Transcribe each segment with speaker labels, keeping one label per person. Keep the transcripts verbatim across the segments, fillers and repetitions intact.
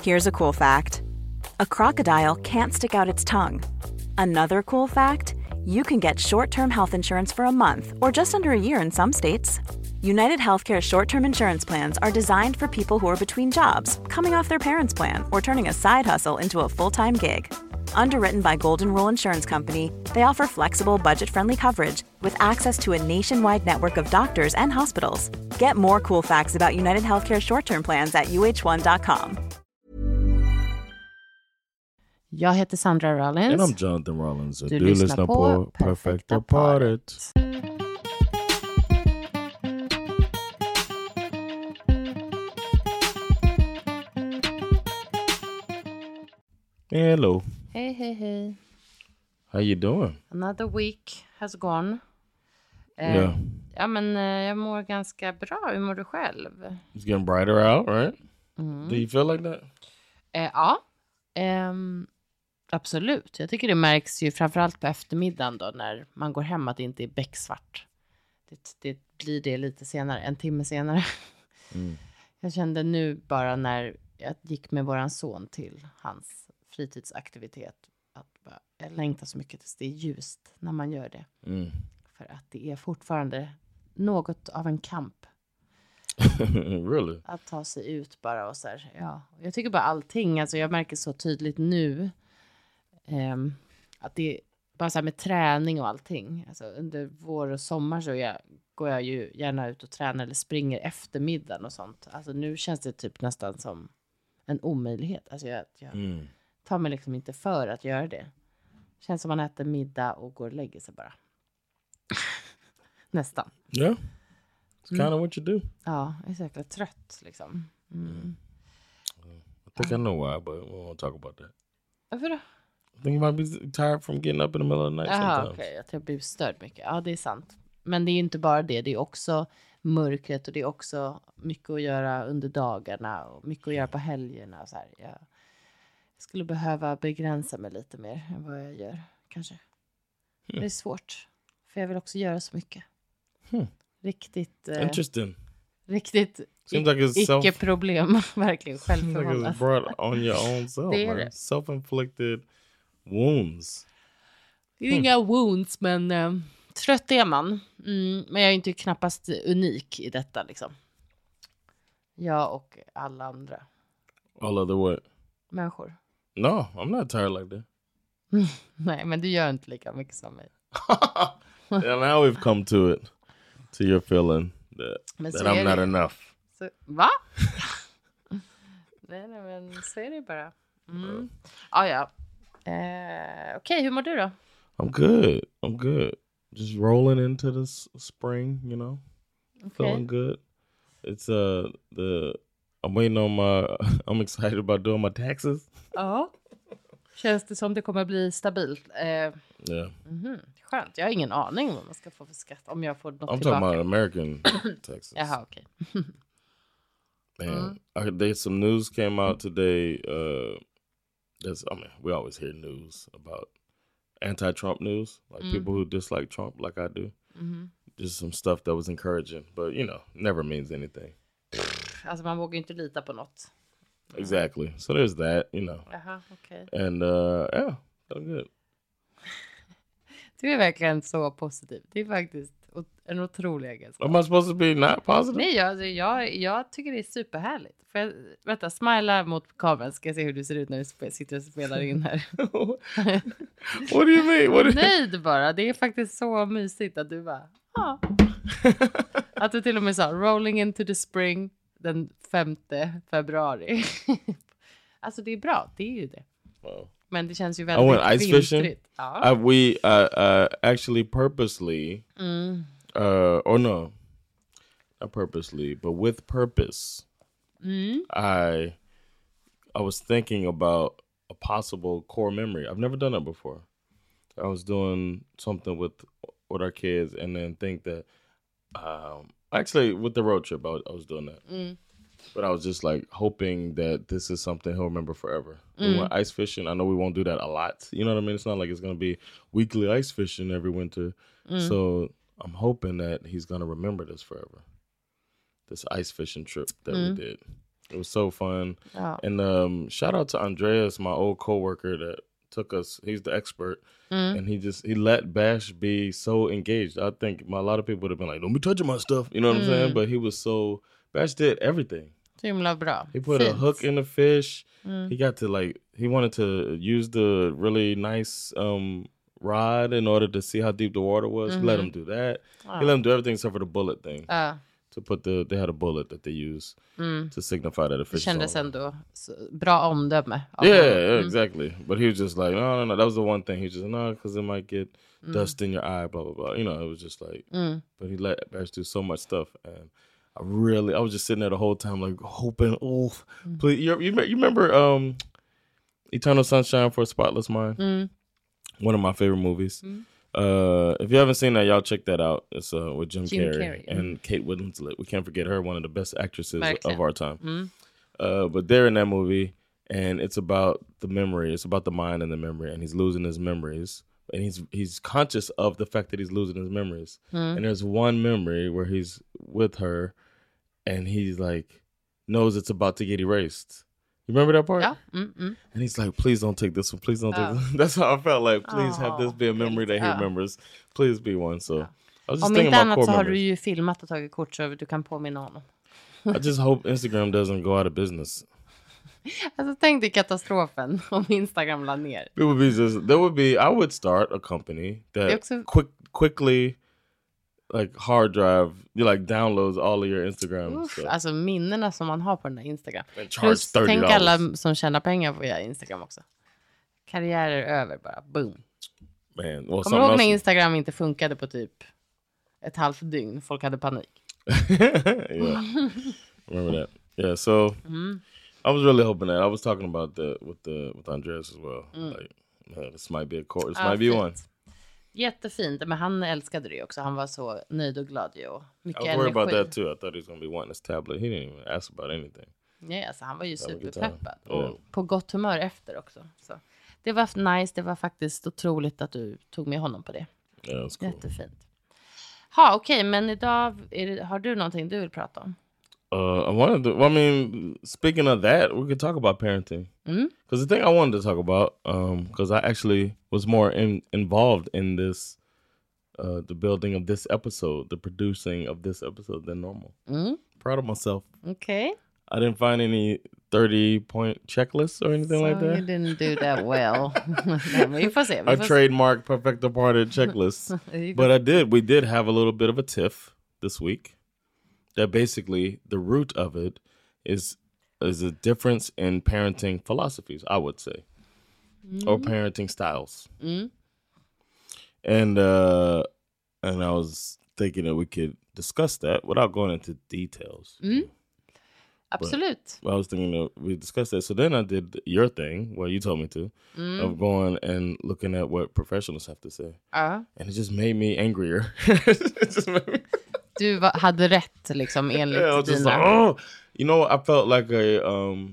Speaker 1: Here's a cool fact. A crocodile can't stick out its tongue. Another cool fact, you can get short-term health insurance for a month or just under a year in some states. United Healthcare short-term insurance plans are designed for people who are between jobs, coming off their parents' plan, or turning a side hustle into a full-time gig. Underwritten by Golden Rule Insurance Company, they offer flexible, budget-friendly coverage with access to a nationwide network of doctors and hospitals. Get more cool facts about United Healthcare short-term plans at u h one dot com.
Speaker 2: Jag heter Sandra Rollins.
Speaker 3: And I'm Jonathan Rollins.
Speaker 2: Du,
Speaker 3: du
Speaker 2: lyssnar,
Speaker 3: lyssnar
Speaker 2: på,
Speaker 3: på Perfekta paret. Hello.
Speaker 2: Hej, hej, hej.
Speaker 3: How you doing?
Speaker 2: Another week has gone. Eh,
Speaker 3: Yeah.
Speaker 2: Ja, men eh, jag mår ganska bra. Hur mår du själv?
Speaker 3: It's getting brighter out, right?
Speaker 2: Mm.
Speaker 3: Do you feel like that?
Speaker 2: Eh, ja, Ehm, absolut. Jag tycker det märks ju framförallt på eftermiddagen då när man går hem att det inte är becksvart. Det, det blir det lite senare, en timme senare.
Speaker 3: Mm.
Speaker 2: Jag kände nu bara när jag gick med våran son till hans fritidsaktivitet att bara, jag längtar så mycket tills det är ljust när man gör det.
Speaker 3: Mm.
Speaker 2: För att det är fortfarande något av en kamp.
Speaker 3: Really?
Speaker 2: Att ta sig ut bara och så här, ja. Jag tycker bara allting, alltså jag märker så tydligt nu um, att det är bara så här med träning och allting. Alltså under vår och sommar så jag, går jag ju gärna ut och tränar eller springer eftermiddagen och sånt. Alltså nu känns det typ nästan som en omöjlighet. Alltså jag, jag
Speaker 3: Mm.
Speaker 2: tar mig liksom inte för att göra det. Känns som man äter middag och går och lägger sig bara. Nästan.
Speaker 3: Yeah. It's kind of what you do.
Speaker 2: Ja, jag är så jäkla trött liksom. Mm.
Speaker 3: I think I know why, but we won't talk about that.
Speaker 2: Varför då?
Speaker 3: I think you might be tired from getting up in the middle of the night
Speaker 2: Jaha,
Speaker 3: sometimes.
Speaker 2: okej. Att jag blir störd mycket. Ja, det är sant. Men det är ju inte bara det. Det är också mörkret och det är också mycket att göra under dagarna och mycket att göra på helgerna. Och så här. Jag, jag skulle behöva begränsa mig lite mer än vad jag gör, kanske.
Speaker 3: Hmm.
Speaker 2: Det är svårt. För jag vill också göra så mycket.
Speaker 3: Hmm.
Speaker 2: Riktigt... Eh,
Speaker 3: Interesting.
Speaker 2: Riktigt
Speaker 3: Seems like it's self-
Speaker 2: icke-problem. Verkligen
Speaker 3: Seems like
Speaker 2: självförvållat.
Speaker 3: it's brought on your own self.
Speaker 2: Det är
Speaker 3: man.
Speaker 2: det.
Speaker 3: Self-inflicted wounds.
Speaker 2: Det är inga wounds, men eh, trött är man. Mm, men jag är inte knappast unik i detta liksom. Jag och alla andra
Speaker 3: All other what?
Speaker 2: människor.
Speaker 3: No, I'm not tired like that.
Speaker 2: Nej, men du gör inte lika mycket som mig.
Speaker 3: And now we've come to it. To your feeling that,
Speaker 2: Men
Speaker 3: that
Speaker 2: så
Speaker 3: I'm
Speaker 2: är
Speaker 3: not
Speaker 2: det.
Speaker 3: enough.
Speaker 2: Så, va? nej, nej, men så är det bara. Mm. Ah, ja. Eh, Okej, okay, hur mår du då?
Speaker 3: I'm good. I'm good. Just rolling into this spring, you know.
Speaker 2: Okay.
Speaker 3: Feeling good. It's uh the I'm waiting on my I'm excited about doing my taxes.
Speaker 2: Ja. Känns det som det kommer bli stabilt? Eh,
Speaker 3: Yeah.
Speaker 2: mm-hmm. Skönt. Jag har ingen aning vad man ska få för skatt. Om jag får något
Speaker 3: I'm
Speaker 2: tillbaka.
Speaker 3: talking about American taxes.
Speaker 2: Jaha, okej. Okay.
Speaker 3: Man, I, there's some news came out today. Uh, that's I mean, we always hear news about anti-Trump news, like
Speaker 2: Mm.
Speaker 3: people who dislike Trump, like I do.
Speaker 2: Mm-hmm.
Speaker 3: Just some stuff that was encouraging, but you know, never means anything.
Speaker 2: Alltså man vågar inte lita på något.
Speaker 3: Exactly. So there's that, you know.
Speaker 2: Jaha, okej. Okay.
Speaker 3: And uh, yeah, felt good.
Speaker 2: Du är verkligen så positiv. Det är faktiskt en otrolig egenskap.
Speaker 3: Am I supposed to be not positive?
Speaker 2: Nej, jag, jag, jag tycker det är superhärligt. Får jag, vänta, smila mot kameran. Ska jag se hur du ser ut när du sp- sitter och spelar in här.
Speaker 3: What do you mean? What do you...
Speaker 2: Nöjd bara. Det är faktiskt så mysigt att du bara, ja. Att du till och med sa, rolling into the spring den femte februari. Alltså det är bra, det är ju det.
Speaker 3: Wow.
Speaker 2: Men det känns ju
Speaker 3: I
Speaker 2: väldigt
Speaker 3: went ice fishing.
Speaker 2: vinstrigt. Ja.
Speaker 3: I, we uh, uh, actually purposely,
Speaker 2: Mm.
Speaker 3: uh, or no, not purposely, but with purpose.
Speaker 2: Mm.
Speaker 3: I I was thinking about a possible core memory. I've never done that before. I was doing something with with our kids, and then think that um, actually with the road trip, I was, I was doing that.
Speaker 2: Mm.
Speaker 3: But I was just like hoping that this is something he'll remember forever.
Speaker 2: Mm.
Speaker 3: We went ice fishing. I know we won't do that a lot. You know what I mean? It's not like it's going to be weekly ice fishing every winter.
Speaker 2: Mm.
Speaker 3: So I'm hoping that he's going to remember this forever. This ice fishing trip that
Speaker 2: Mm.
Speaker 3: we did. It was so fun.
Speaker 2: Ja.
Speaker 3: And um, shout out to Andreas, my old coworker that took us. He's the expert.
Speaker 2: Mm.
Speaker 3: And he just, he let Bash be so engaged. I think my, a lot of people would have been like, don't be touching my stuff. You know what mm. I'm saying? But he was so, Bash did everything.
Speaker 2: Så himla bra.
Speaker 3: He put Fint. a hook in the fish. Mm. He got to like, he wanted to use the really nice um, rod in order to see how deep the water was. Mm-hmm. He let him do that. Oh. He let him do everything except for the bullet thing. Uh. To put the, they had a bullet that they use mm. to signify that a fish.
Speaker 2: Det kändes ändå bra omdöme.
Speaker 3: Yeah, yeah, exactly. Mm. But he was just like, no, no, no. That was the one thing. He was just, no, because it might get mm. dust in your eye, blah, blah, blah. You know, it was just like, mm. but he let Bash do so much stuff. And I really, I was just sitting there the whole time, like, hoping, oh, mm. please. You, you, you remember um, Eternal Sunshine for a Spotless Mind? Mm. One of my favorite movies. Mm. Uh, if you haven't seen that, y'all check that out. It's uh, with Jim, Jim Carrey, Carrey and mm. Kate Winslet. We can't forget her, one of the best actresses Verkligen. of our time. Mm. Uh, but they're in that movie, and it's about the memory. It's about the mind and the memory, and he's losing his memories. And he's he's conscious of the fact that he's losing his memories. Mm. And there's one memory where he's with her, and he's like, knows it's about to get erased. You remember that part?
Speaker 2: Yeah. Mm-mm.
Speaker 3: And he's like, please don't take this one. Please don't take oh. this one. That's how I felt like, please oh, have this be a memory that he oh. remembers. Please be one. So,
Speaker 2: ja.
Speaker 3: I was just
Speaker 2: Om
Speaker 3: thinking
Speaker 2: inte
Speaker 3: about
Speaker 2: annat så har
Speaker 3: memories.
Speaker 2: du ju filmat och tagit kort så du kan påminna honom.
Speaker 3: I just hope Instagram doesn't go out of business.
Speaker 2: Alltså tänk dig katastrofen om Instagram la ner.
Speaker 3: It would be just, there would be, I would start a company that också... quick, quickly like hard drive, you like downloads all of your Instagram
Speaker 2: Uff,
Speaker 3: stuff.
Speaker 2: Alltså minnena som man har på den där Instagram. Plus, tänk alla som tjänar pengar via Instagram också. Karriärer över bara, boom.
Speaker 3: Man, well,
Speaker 2: kommer du ihåg när Instagram inte funkade på typ ett halvt dygn? Folk hade panik.
Speaker 3: Yeah, remember that. Yeah, so mm. I was really hoping that. I was talking about that with the with Andreas as well. Mm. Like, man, this might be a course. This ah, might be fint. One.
Speaker 2: Jättefint, men han älskade det också. Han var så nöjd och glad ju. Och mycket
Speaker 3: I was worried about that too. I thought he was going to be wanting his tablet. He didn't even ask about anything.
Speaker 2: Ja, yeah, alltså, han var ju superpeppad. Och yeah. på gott humör efter också. Så det var nice. Det var faktiskt otroligt att du tog med honom på det.
Speaker 3: Yeah, that's cool.
Speaker 2: Jättefint. Ha, okej, okay, men idag är det, har du någonting du vill prata om?
Speaker 3: Uh, I wanted to, well, I mean, speaking of that, we could talk about parenting. Because mm? the thing I wanted to talk about, because um, I actually was more in, involved in this, uh, the building of this episode, the producing of this episode than normal. Mm? Proud of myself.
Speaker 2: Okay.
Speaker 3: I didn't find any thirty-point checklists or anything
Speaker 2: so
Speaker 3: like that.
Speaker 2: You didn't do that well. Vi får se. Vi
Speaker 3: I
Speaker 2: får
Speaker 3: trademarked Perfect Departed checklists. But I did, we did have a little bit of a tiff this week. That basically the root of it is is a difference in parenting philosophies, I would say, mm. or parenting styles. Mm. And uh, and I was thinking that we could discuss that without going into details.
Speaker 2: Mm. Absolute.
Speaker 3: But I was thinking that we discussed that. So then I did your thing, where you told me to, mm. of going and looking at what professionals have to say. Uh. And it just made me angrier. It just made me...
Speaker 2: Du var, hade rätt liksom enligt yeah, dina...
Speaker 3: Like, oh, you know, I felt like a um,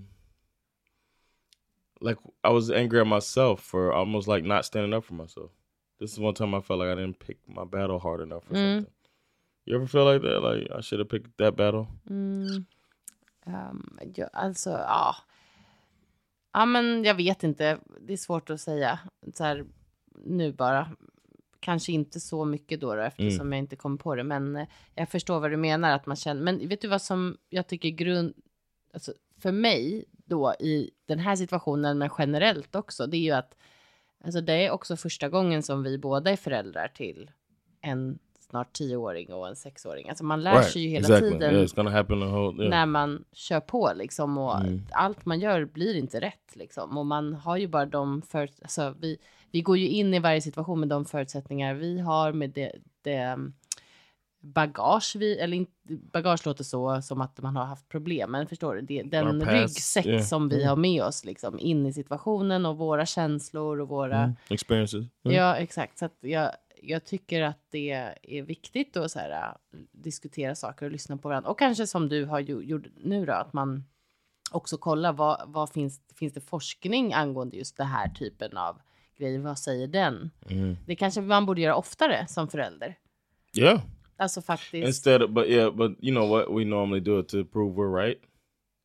Speaker 3: like I was angry at myself for almost like not standing up for myself. This is one time I felt like I didn't pick my battle hard enough or mm. something. You ever feel like that? Like I should have picked that battle?
Speaker 2: Mm. Um, ja, alltså, ja. Ja, men jag vet inte. Det är svårt att säga. Så här, nu bara... Kanske inte så mycket då, då eftersom mm. jag inte kom på det. Men eh, jag förstår vad du menar. Att man känner, men vet du vad som jag tycker grund... Alltså, för mig då i den här situationen, men generellt också. Det är ju att alltså, det är också första gången som vi båda är föräldrar till en snart tioåring och en sexåring. Alltså man lär right. sig ju hela exactly. tiden
Speaker 3: yeah, it's gonna happen the whole, yeah.
Speaker 2: när man kör på liksom. Och mm. allt man gör blir inte rätt liksom. Och man har ju bara de för... Alltså, vi... Vi går ju in i varje situation med de förutsättningar vi har, med det, det bagage vi, eller inte, bagage låter så som att man har haft problem, men förstår du, det, den ryggsäck yeah. som vi mm. har med oss liksom in i situationen och våra känslor och våra
Speaker 3: mm. experiences. Mm.
Speaker 2: Ja, exakt. Så att jag, jag tycker att det är viktigt att så här, diskutera saker och lyssna på varandra. Och kanske som du har gjort nu då, att man också kollar vad, vad finns, finns det forskning angående just det här typen av grejer, vad säger den? Mm. Det kanske man borde göra oftare som förälder.
Speaker 3: Yeah.
Speaker 2: Alltså faktiskt.
Speaker 3: Instead of, but yeah, but you know what we normally do it to prove we're right.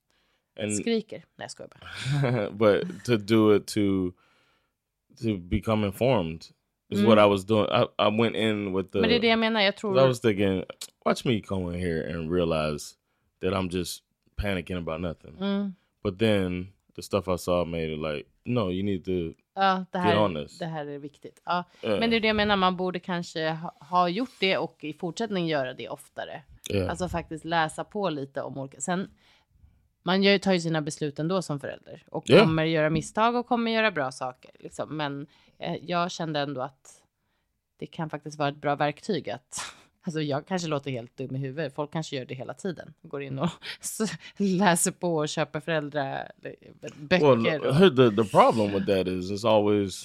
Speaker 3: And
Speaker 2: skriker. Nej, jag skojar bara.
Speaker 3: but to do it to to become informed is
Speaker 2: Mm.
Speaker 3: what I was doing. I, I went in with the.
Speaker 2: Men det är det jag menar. Jag tror...
Speaker 3: I was thinking, watch me come in here and realize that I'm just panicking about nothing.
Speaker 2: Mm.
Speaker 3: But then the stuff I saw made it like, no, you need to
Speaker 2: Ja, det
Speaker 3: get
Speaker 2: här,
Speaker 3: on this.
Speaker 2: det här är viktigt. Ja.
Speaker 3: Yeah.
Speaker 2: Men det är det jag menar. Man borde kanske ha, ha gjort det och i fortsättning göra det oftare.
Speaker 3: Yeah.
Speaker 2: Alltså faktiskt läsa på lite om olika... Sen, man gör, tar ju sina beslut ändå som förälder. Och
Speaker 3: Yeah.
Speaker 2: kommer göra misstag och kommer göra bra saker. Liksom. Men eh, jag kände ändå att det kan faktiskt vara ett bra verktyg att... Alltså jag kanske låter helt dum i huvudet. Folk kanske gör det hela tiden. Går in och läser på och köper föräldraböcker.
Speaker 3: Well,
Speaker 2: och...
Speaker 3: the the problem with that is it's always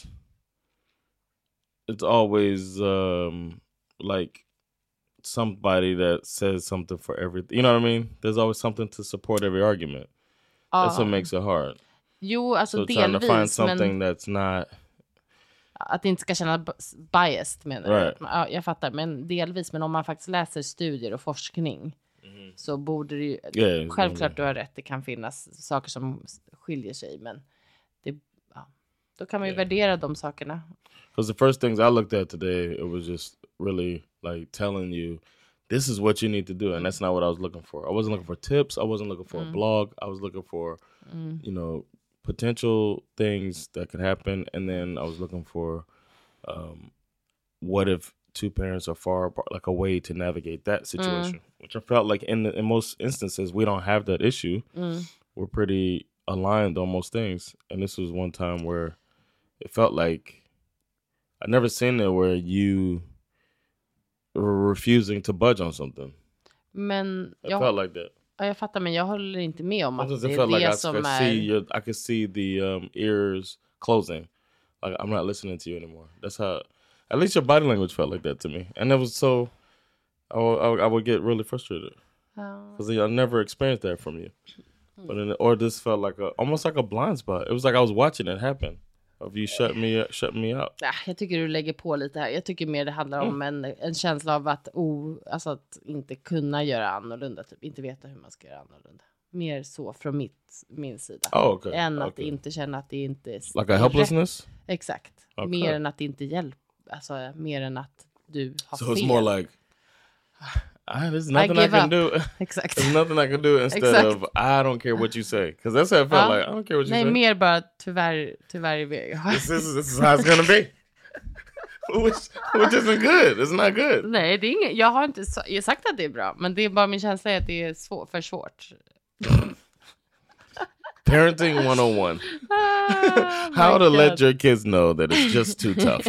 Speaker 3: it's always um like somebody that says something for everything. You know what I mean? There's always something to support every argument.
Speaker 2: Ja.
Speaker 3: That's what makes it hard.
Speaker 2: Jo, alltså
Speaker 3: So trying to find
Speaker 2: delvis.
Speaker 3: something
Speaker 2: Men
Speaker 3: that's not.
Speaker 2: att det inte ska känna b- biased menar du?
Speaker 3: Right.
Speaker 2: Ja, jag fattar. Men delvis. Men om man faktiskt läser studier och forskning så borde det ju...
Speaker 3: Yeah,
Speaker 2: Självklart du har rätt. Det kan finnas saker som skiljer sig. Men det, ja, då kan man ju
Speaker 3: Yeah.
Speaker 2: värdera de sakerna.
Speaker 3: Because the first things I looked at today, it was just really like telling you, this is what you need to do, and that's not what I was looking for. I wasn't looking for tips. I wasn't looking for
Speaker 2: Mm.
Speaker 3: a blog. I was looking for,
Speaker 2: Mm.
Speaker 3: you know, potential things that could happen, and then I was looking for, um, what if two parents are far apart, like a way to navigate that situation, which I felt like in the, in most instances we don't have that issue.
Speaker 2: Mm.
Speaker 3: We're pretty aligned on most things, and this was one time where it felt like I'd never seen it where you were refusing to budge on something.
Speaker 2: Men
Speaker 3: It
Speaker 2: jag,
Speaker 3: felt like that.
Speaker 2: ja, jag fattar, men jag håller inte med om att
Speaker 3: Sometimes
Speaker 2: det
Speaker 3: it
Speaker 2: är
Speaker 3: felt
Speaker 2: det
Speaker 3: like I
Speaker 2: som
Speaker 3: could
Speaker 2: är...
Speaker 3: see your, I could see the um, ears closing. Like I'm not listening to you anymore. That's how, at least your body language felt like that to me, and it was so. I would, I would, I would get really frustrated
Speaker 2: Ja.
Speaker 3: because I never experienced that from you. But in, or this felt like a almost like a blind spot. It was like I was watching it happen. Of you shut me shut me out.
Speaker 2: Ja, jag tycker du lägger på lite här. Jag tycker mer det handlar om en, en känsla av att, oh, alltså att inte kunna göra annorlunda. Typ. Inte veta hur man ska göra annorlunda. Mer så från mitt, min sida.
Speaker 3: Oh, okay.
Speaker 2: Än att
Speaker 3: Okay.
Speaker 2: inte känna att det inte är...
Speaker 3: Like a helplessness?
Speaker 2: Exakt.
Speaker 3: Okay.
Speaker 2: Mer än att det inte hjälper. Alltså mer än att du har
Speaker 3: So
Speaker 2: fel.
Speaker 3: it's more like, ah, there's nothing I,
Speaker 2: give
Speaker 3: can
Speaker 2: up.
Speaker 3: do.
Speaker 2: Exakt.
Speaker 3: There's nothing I can do instead
Speaker 2: Exakt.
Speaker 3: of I don't care what you say. Because that's how it felt
Speaker 2: Ja.
Speaker 3: like. I don't care what you
Speaker 2: Nej,
Speaker 3: say.
Speaker 2: mer bara tyvärr, tyvärr.
Speaker 3: This, this, is, this is how it's gonna be. which, which isn't good. It's not good.
Speaker 2: Nej, det är inget, jag har inte sa- jag har sagt att det är bra. Men det är bara min känsla är att det är svår, för svårt.
Speaker 3: Parenting one oh one.
Speaker 2: Ah,
Speaker 3: How
Speaker 2: my
Speaker 3: to
Speaker 2: God.
Speaker 3: let your kids know that it's just too tough.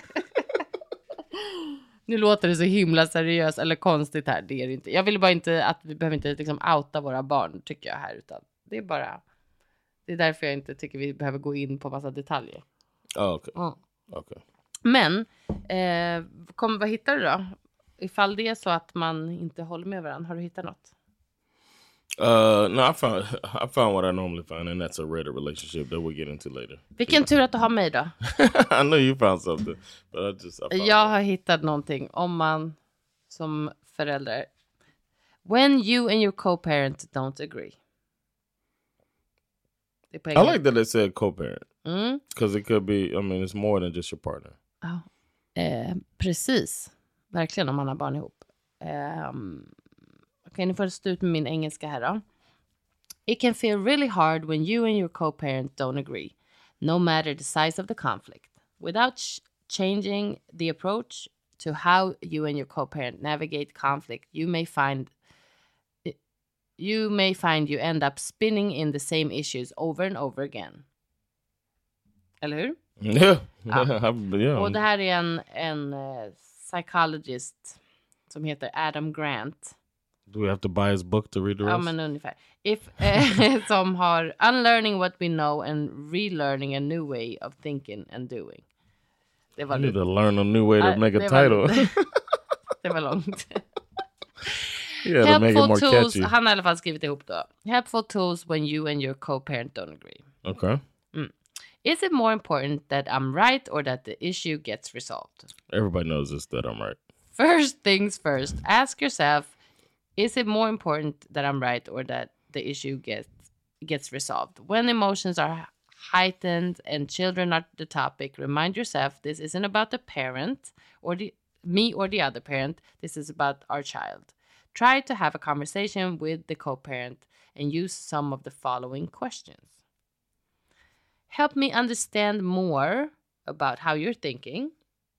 Speaker 2: Nu låter det så himla seriöst eller konstigt här. Det är det inte. Jag vill bara inte att vi behöver inte liksom outa våra barn, tycker jag här. Utan det är bara... Det är därför jag inte tycker vi behöver gå in på massa detaljer.
Speaker 3: Oh, okay.
Speaker 2: Mm.
Speaker 3: Okay.
Speaker 2: Men, eh, kom, vad hittar du då? Ifall det är så att man inte håller med varandra, har du hittat något?
Speaker 3: Uh, no, I found I found what I normally find, and that's a rare relationship that we'll get into later.
Speaker 2: Vilken tur att du har mig då.
Speaker 3: I know you found something, but I just I found
Speaker 2: Jag har hittat någonting om man som förälder. When you and your co-parent don't agree. Det är på
Speaker 3: I
Speaker 2: engelska.
Speaker 3: like that they said co-parent
Speaker 2: Mm.
Speaker 3: because it could be. I mean, it's more than just your partner.
Speaker 2: Ja, eh, precis. Verkligen om man har barn ihop. Um, Okej, okay, nu får jag stå ut med min engelska här då. It can feel really hard when you and your co-parent don't agree, no matter the size of the conflict. Without ch- changing the approach to how you and your co-parent navigate conflict, you may find you may find you end up spinning in the same issues over and over again. Eller hur?
Speaker 3: Yeah,
Speaker 2: Ja.
Speaker 3: yeah. yeah.
Speaker 2: Och det här är en, en uh, psychologist som heter Adam Grant.
Speaker 3: Do we have to buy his book to read the rest?
Speaker 2: Ja, men ungefär. If, eh, som har Unlearning what we know and relearning a new way of thinking and doing. Det var
Speaker 3: I need
Speaker 2: lite.
Speaker 3: to learn a new way to
Speaker 2: Ja,
Speaker 3: make a
Speaker 2: det var
Speaker 3: title.
Speaker 2: lite. Det var långt.
Speaker 3: Yeah, to make it
Speaker 2: Helpful
Speaker 3: more
Speaker 2: tools.
Speaker 3: catchy.
Speaker 2: Han har i alla fall skrivit ihop då. Helpful tools when you and your co-parent don't agree.
Speaker 3: Okay.
Speaker 2: Is it more important that I'm right or that the issue gets resolved?
Speaker 3: Everybody knows this, that I'm right.
Speaker 2: First things first, ask yourself, is it more important that I'm right or that the issue gets gets resolved. When emotions are heightened and children are the topic, remind yourself this isn't about the parent or the me or the other parent. This is about our child. Try to have a conversation with the co-parent and use some of the following questions. Help me understand more about how you're thinking.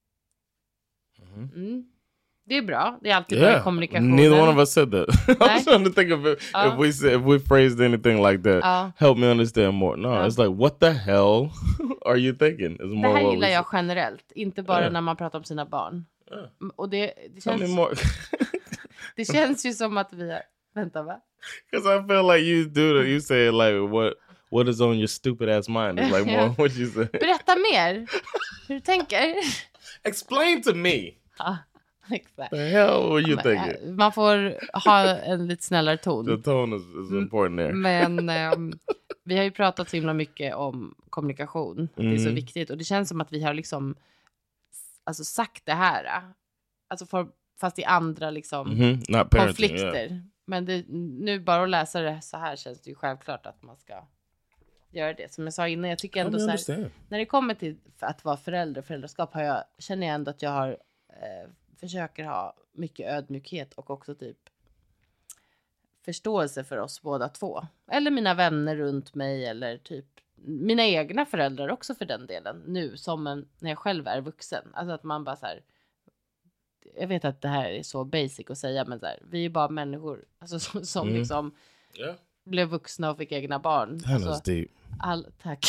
Speaker 2: Mm. Det är bra. Det är alltid
Speaker 3: yeah.
Speaker 2: bra kommunikation.
Speaker 3: Neither one of us said that. I was trying to think of it.
Speaker 2: Uh,
Speaker 3: if we said, if we phrased anything like that,
Speaker 2: uh,
Speaker 3: help me understand more. No, uh, it's like, what the hell are you thinking? It's more
Speaker 2: det här
Speaker 3: what
Speaker 2: gillar
Speaker 3: we
Speaker 2: jag
Speaker 3: say.
Speaker 2: generellt. Inte bara
Speaker 3: Yeah.
Speaker 2: när man pratar om sina barn.
Speaker 3: Yeah.
Speaker 2: Och det, det,
Speaker 3: Tell me
Speaker 2: känns,
Speaker 3: more.
Speaker 2: det känns ju som att vi är... Vänta, va?
Speaker 3: Because I feel like you do that. You say like, what what is on your stupid ass mind? It's like more what you say.
Speaker 2: Berätta mer. Hur du tänker.
Speaker 3: Explain to me.
Speaker 2: Ja, exakt.
Speaker 3: The hell were you thinking?
Speaker 2: Man får ha en lite snällare ton.
Speaker 3: The tone is, is important there.
Speaker 2: Men um, vi har ju pratat så himla mycket om kommunikation. Mm. Det är så viktigt. Och det känns som att vi har liksom alltså sagt det här. Alltså för, fast i andra liksom
Speaker 3: mm-hmm.
Speaker 2: konflikter.
Speaker 3: Yeah.
Speaker 2: Men det, nu bara att läsa det så här känns det ju självklart att man ska göra det. Som jag sa innan, jag tycker ändå så här, när det kommer till att vara förälder, föräldraskap har jag, känner jag ändå att jag har eh, försöker ha mycket ödmjukhet och också typ förståelse för oss båda två. Eller mina vänner runt mig eller typ mina egna föräldrar också för den delen. Nu som en, när jag själv är vuxen. Alltså att man bara så här, jag vet att det här är så basic att säga, men så här, vi är bara människor alltså, som, som mm. liksom
Speaker 3: yeah.
Speaker 2: blev vuxna och fick egna barn.
Speaker 3: That
Speaker 2: alltså,
Speaker 3: was deep.
Speaker 2: All, tack.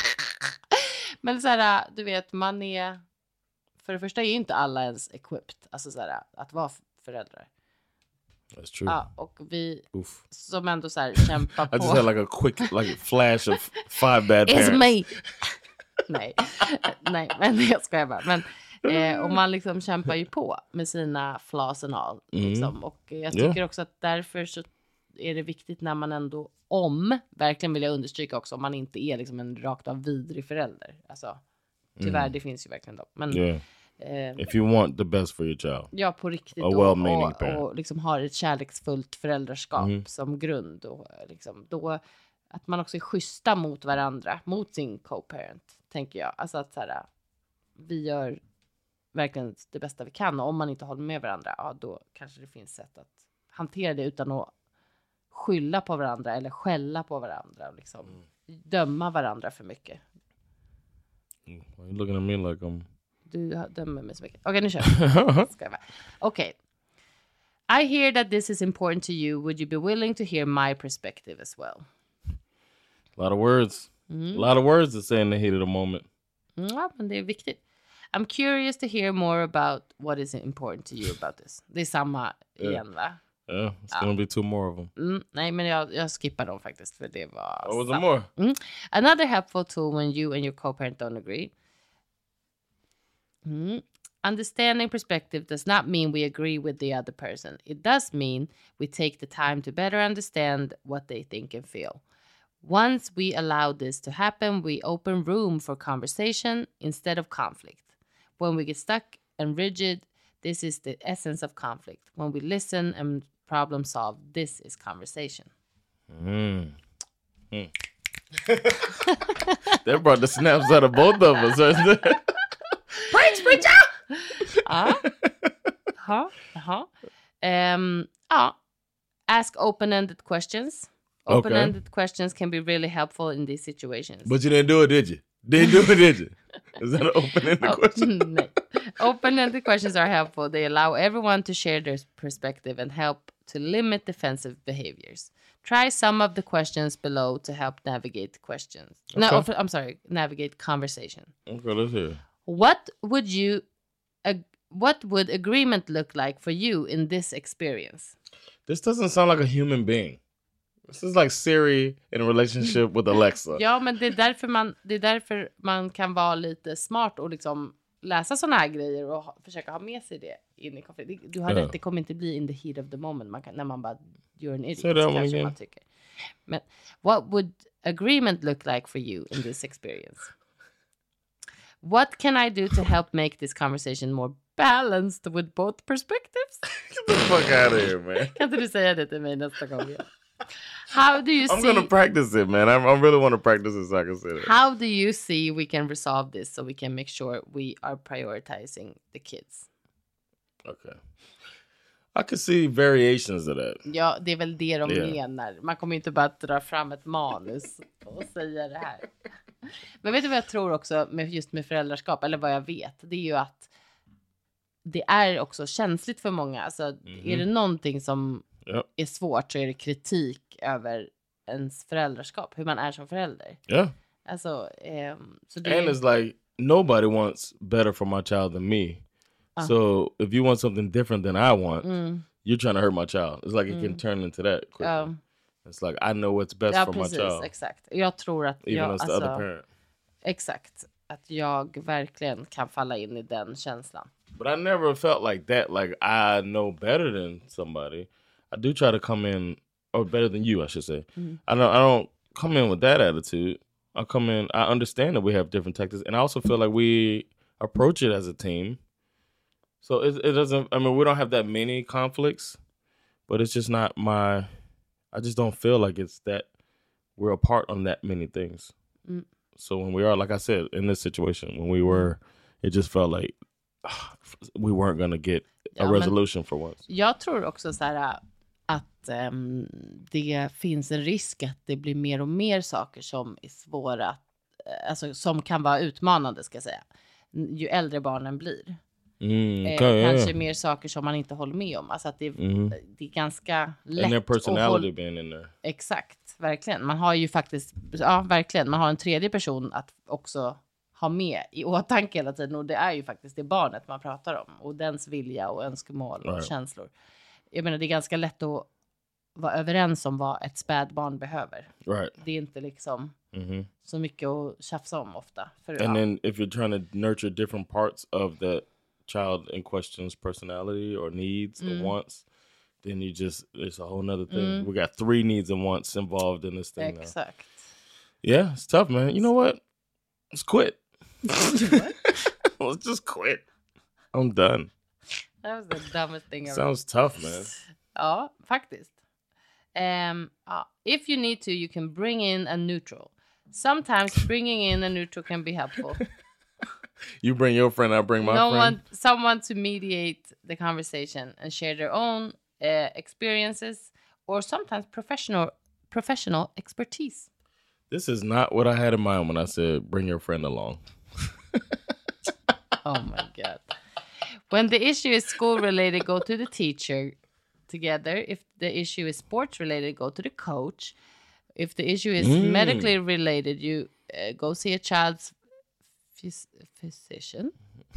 Speaker 2: Men så här, du vet, man är för det första är inte alla ens equipped, alltså så här, att vara föräldrar.
Speaker 3: That's true.
Speaker 2: Ja, och vi
Speaker 3: Oof.
Speaker 2: som ändå så här kämpar på.
Speaker 3: I just had like a quick like a flash of five bad parents.
Speaker 2: It's me. Nej, nej, men jag skojar bara. Men Eh, och man liksom kämpar ju på med sina flaws and all. Liksom. Mm. Och jag tycker yeah. också att därför så är det viktigt när man ändå, om, verkligen vill jag understryka också, om man inte är liksom en rakt av vidrig förälder. Alltså, tyvärr, mm. det finns ju verkligen då. Men,
Speaker 3: yeah. eh, if you want the best for your child.
Speaker 2: Ja, på riktigt.
Speaker 3: A
Speaker 2: då,
Speaker 3: well-meaning
Speaker 2: och, och, och liksom har ett kärleksfullt föräldraskap mm. som grund. Och liksom, då, att man också är schyssta mot varandra, mot sin co-parent, tänker jag. Alltså att så här, vi gör verkligen det bästa vi kan. Och om man inte håller med varandra, ja, då kanske det finns sätt att hantera det utan att skylla på varandra eller skälla på varandra och liksom mm. döma varandra för mycket.
Speaker 3: Mm. You're looking at me like I'm...
Speaker 2: Du dömer mig så mycket. Okej, okay, nu kör vi. Okej. Okay. I hear that this is important to you. Would you be willing to hear my perspective as well?
Speaker 3: A lot of words. Mm. A lot of words to say in the heat of the moment.
Speaker 2: Mm, ja, men det är viktigt. I'm curious to hear more about what is important to you about this. Det är samma
Speaker 3: yeah.
Speaker 2: igen, va?
Speaker 3: Yeah, it's ja. gonna be two more of them.
Speaker 2: Mm, nej, men jag, jag skippar dem faktiskt, för det var...
Speaker 3: What was there more?
Speaker 2: Mm. Another helpful tool when you and your co-parent don't agree. Mm. Understanding perspective does not mean we agree with the other person. It does mean we take the time to better understand what they think and feel. Once we allow this to happen, we open room for conversation instead of conflict. When we get stuck and rigid, this is the essence of conflict. When we listen and problem solve, this is conversation.
Speaker 3: Mm. Mm. That brought the snaps out of both of us.
Speaker 2: Preach, preacher! Ja. Jaha, jaha. Um, ja. Ask open-ended questions. Open-ended okay. questions can be really helpful in these situations.
Speaker 3: But you didn't do it, did you? Didn't do it, did you? Is that an open-ended
Speaker 2: oh,
Speaker 3: question?
Speaker 2: No. Open-ended questions are helpful. They allow everyone to share their perspective and help to limit defensive behaviors. Try some of the questions below to help navigate questions. Okay. No, I'm sorry, navigate conversation.
Speaker 3: Okay, let's hear.
Speaker 2: What would you, uh, what would agreement look like for you in this experience?
Speaker 3: This doesn't sound like a human being. This is like Siri in a relationship with Alexa.
Speaker 2: Ja, men det är därför man, det är därför man kan vara lite smart och liksom läsa såna här grejer och ha, försöka ha med sig det in i konflikt. Du har yeah. rätt, det kommer inte bli in the heat of the moment. Man kan, när man bara, you're an idiot, så kanske man tycker. Men what would agreement look like for you in this experience? What can I do to help make this conversation more balanced with both perspectives?
Speaker 3: Get the fuck out of here, man.
Speaker 2: Kan inte du säga det till mig nästa gång? How do you
Speaker 3: I'm
Speaker 2: see...
Speaker 3: going to practice it, man. I, I really want to practice it so I can say it.
Speaker 2: How do you see we can resolve this so we can make sure we are prioritizing the kids?
Speaker 3: Okay. I could see variations of that.
Speaker 2: Ja, det är väl det de
Speaker 3: Yeah.
Speaker 2: menar. Man kommer inte bara att dra fram ett manus och säga det här. Men vet du vad jag tror också med just med föräldraskap, eller vad jag vet, det är ju att det är också känsligt för många. Alltså, mm-hmm. Är det någonting som yep. är svårt så är det kritik över ens föräldraskap, hur man är som förälder.
Speaker 3: Yeah.
Speaker 2: Alltså, um, så det
Speaker 3: And it's like nobody wants better for my child than me. Uh. So if you want something different than I want, mm. you're trying to hurt my child. It's like it mm. can turn into that quickly. Um, It's like I know what's best
Speaker 2: ja,
Speaker 3: for
Speaker 2: precis,
Speaker 3: my child.
Speaker 2: Exakt. Jag tror att
Speaker 3: Even
Speaker 2: jag,
Speaker 3: as the
Speaker 2: alltså,
Speaker 3: other parent.
Speaker 2: Exakt. Att jag verkligen kan falla in i den känslan.
Speaker 3: But I never felt like that. Like I know better than somebody. I do try to come in, or better than you, I should say. Mm. I don't. I don't come in with that attitude. I come in. I understand that we have different tactics, and I also feel like we approach it as a team. So it, it doesn't. I mean, we don't have that many conflicts, but it's just not my. I just don't feel like it's that we're apart on that many things. Mm. So when we are, like I said, in this situation, when we were, it just felt like uh, we weren't going to get a ja, resolution for once.
Speaker 2: Jag tror också så här att um, det finns en risk att det blir mer och mer saker som är svåra, alltså som kan vara utmanande, ska jag säga, ju äldre barnen blir. Mm, okay, eh,
Speaker 3: yeah,
Speaker 2: kanske
Speaker 3: yeah.
Speaker 2: mer saker som man inte håller med om. Alltså att det,
Speaker 3: mm.
Speaker 2: det är ganska lätt.
Speaker 3: And their personality
Speaker 2: håll...
Speaker 3: being in there.
Speaker 2: Exakt, verkligen. Man har ju faktiskt, ja verkligen, man har en tredje person att också ha med i åtanke hela tiden. Och det är ju faktiskt det barnet man pratar om. Och dens vilja och önskemål och
Speaker 3: right.
Speaker 2: känslor. Jag menar, det är ganska lätt att vara överens om vad ett spädbarn behöver.
Speaker 3: Right.
Speaker 2: Det är inte liksom
Speaker 3: mm-hmm.
Speaker 2: så mycket att tjafsa om ofta. För,
Speaker 3: And ja. Then if you're trying to nurture different parts of the child in question's personality or needs mm. or wants, then you just, it's a whole nother thing. Mm. We got three needs and wants involved in this thing
Speaker 2: Exakt.
Speaker 3: now. Yeah, it's tough, man. You know what? Let's quit. Let's just quit. I'm done.
Speaker 2: That was the dumbest thing ever.
Speaker 3: Sounds tough, man.
Speaker 2: Ja, faktiskt. Um, uh, if you need to, you can bring in a neutral. Sometimes bringing in a neutral can be helpful.
Speaker 3: You bring your friend, I bring my
Speaker 2: no
Speaker 3: friend.
Speaker 2: One, someone to mediate the conversation and share their own uh, experiences or sometimes professional professional expertise.
Speaker 3: This is not what I had in mind when I said bring your friend along.
Speaker 2: Oh my God. When the issue is school related, go to the teacher together. If the issue is sports related, go to the coach. If the issue is mm. medically related, you uh, go see a child's phys- physician.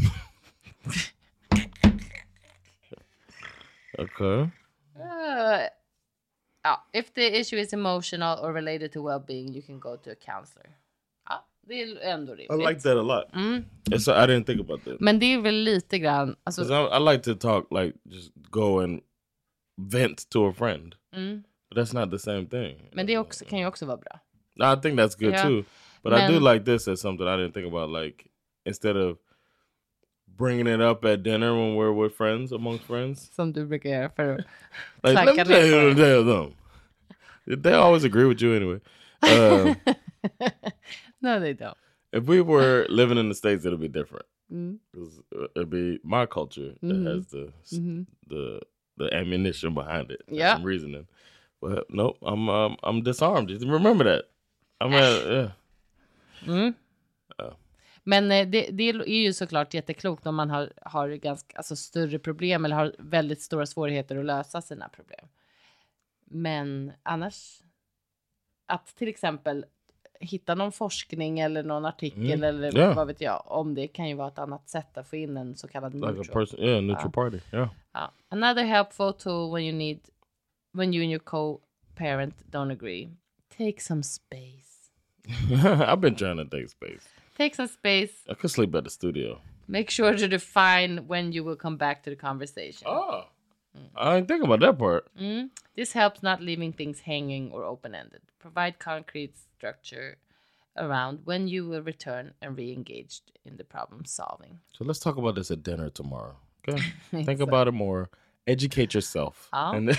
Speaker 3: Okay.
Speaker 2: Uh, oh, if the issue is emotional or related to well-being, you can go to a counselor. Ja, det är ändå rimligt.
Speaker 3: I like that a lot. Mm. So I didn't think about that.
Speaker 2: Men det är väl lite grann... Alltså,
Speaker 3: I, I like to talk, like, just go and vent to a friend. Mm. But that's not the same thing.
Speaker 2: Men det också, kan ju också vara bra.
Speaker 3: I think that's good yeah. too. But Men, I do like this as something I didn't think about. Like, instead of bringing it up at dinner when we're with friends, amongst friends.
Speaker 2: Som du brukar göra för att
Speaker 3: like, let me tell you, tell them. They always agree with you anyway. Um,
Speaker 2: no, they don't.
Speaker 3: If we were living in the States, it'll be different. Mm. It'd be my culture that mm-hmm. has the mm-hmm. the the ammunition behind it.
Speaker 2: Yeah,
Speaker 3: some reasoning. But nope, I'm um, I'm disarmed. Remember that. I'm at, yeah.
Speaker 2: Mm. Uh. Men det, det är ju såklart jätteklokt om man har, har ganska, alltså, större problem eller har väldigt stora svårigheter att lösa sina problem. Men annars, att till exempel hitta någon forskning eller någon artikel mm. eller yeah. vad vet jag, om det kan ju vara ett annat sätt att få in en så kallad
Speaker 3: like
Speaker 2: neutral.
Speaker 3: A person, yeah, neutral
Speaker 2: ja.
Speaker 3: party. Yeah.
Speaker 2: Ja. Another helpful tool when you need, when you and your co-parent don't agree, take some space.
Speaker 3: I've been trying to take space.
Speaker 2: Take some space.
Speaker 3: I could sleep at the studio.
Speaker 2: Make sure to define when you will come back to the conversation.
Speaker 3: Oh, mm. I didn't think about that part.
Speaker 2: Mm. This helps not leaving things hanging or open-ended. Provide concrete structure around when you will return and re-engage in the problem solving.
Speaker 3: So let's talk about this at dinner tomorrow. Okay, think so. About it more. Educate yourself.
Speaker 2: Ja.
Speaker 3: And then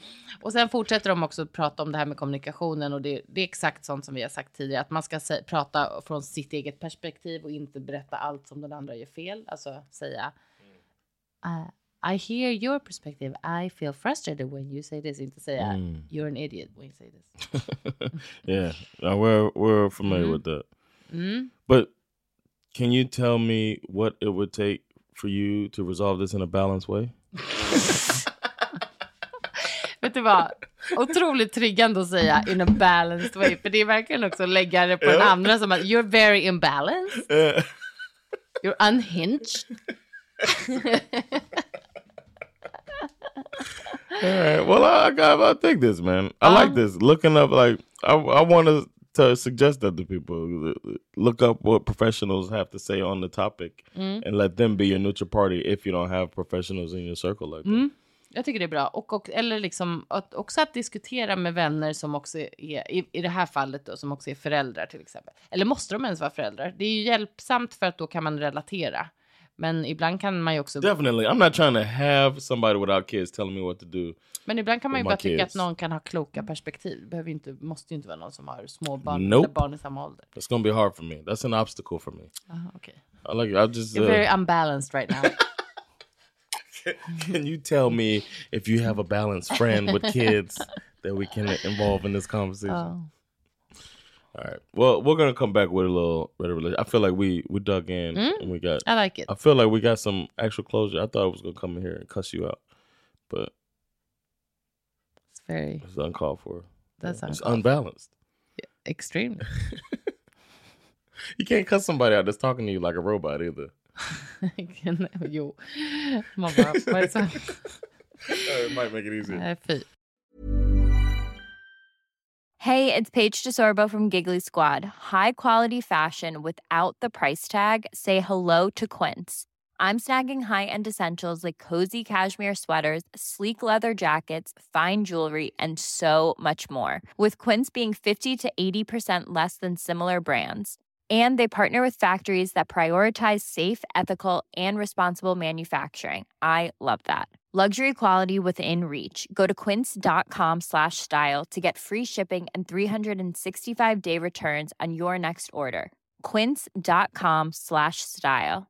Speaker 2: Och sen fortsätter de också att prata om det här med kommunikationen. Och det, det är exakt sånt som vi har sagt tidigare. Att man ska sä- prata från sitt eget perspektiv och inte berätta allt som den andra gör fel. Alltså säga... Uh, I hear your perspective. I feel frustrated when you say this. Inte säga mm. you're an idiot when you say this.
Speaker 3: Yeah, uh, we're we're familiar mm. with that. Mm. But can you tell me what it would take for you to resolve this in a balanced way?
Speaker 2: Vet du vad? Otroligt triggande att säga in a balanced way. För det är verkligen också att lägga det på yeah. den andra som att you're very imbalanced. Yeah. You're unhinged.
Speaker 3: All right. Well, I, I, I think this, man. I um, like this. Looking up, like, I, I want to to suggest that to people. Look up what professionals have to say on the topic mm. and let them be your neutral party if you don't have professionals in your circle like that. Mm.
Speaker 2: Jag tycker det är bra. Och, och, eller liksom, att, också att diskutera med vänner som också är, i, i det här fallet då, som också är föräldrar till exempel. Eller måste de ens vara föräldrar? Det är ju hjälpsamt för att då kan man relatera. Men ibland kan man ju också...
Speaker 3: Definitely. I'm not trying to have somebody without kids telling me what to do.
Speaker 2: Men ibland kan man ju bara tycka kids. Att någon kan ha kloka perspektiv. Det behöver inte, måste ju inte vara någon som har små barn
Speaker 3: nope.
Speaker 2: eller barn i samma ålder.
Speaker 3: It's gonna be hard for me. That's an obstacle for me.
Speaker 2: Uh, okay.
Speaker 3: I like it. I just,
Speaker 2: You're uh, very unbalanced right now.
Speaker 3: Can you tell me if you have a balanced friend with kids that we can involve in this conversation? Oh. All right. Well, we're gonna come back with a little better relationship. I feel like we we dug in mm? and we got.
Speaker 2: I like it.
Speaker 3: I feel like we got some actual closure. I thought I was gonna come in here and cuss you out, but
Speaker 2: it's very.
Speaker 3: It's uncalled for.
Speaker 2: That's
Speaker 3: it's unbalanced.
Speaker 2: Yeah, extremely.
Speaker 3: You can't cuss somebody out that's talking to you like a robot either.
Speaker 2: Jo, man bara, vad är så?
Speaker 3: It might make it easier.
Speaker 2: Fy.
Speaker 4: Hey, it's Paige DeSorbo from Giggly Squad. High quality fashion without the price tag. Say hello to Quince. I'm snagging high-end essentials like cozy cashmere sweaters, sleek leather jackets, fine jewelry, and so much more. With Quince being fifty to eighty percent less than similar brands. And they partner with factories that prioritize safe, ethical, and responsible manufacturing. I love that. Luxury quality within reach. Go to quince.com slash style to get free shipping and three sixty-five day returns on your next order. Quince.com slash style.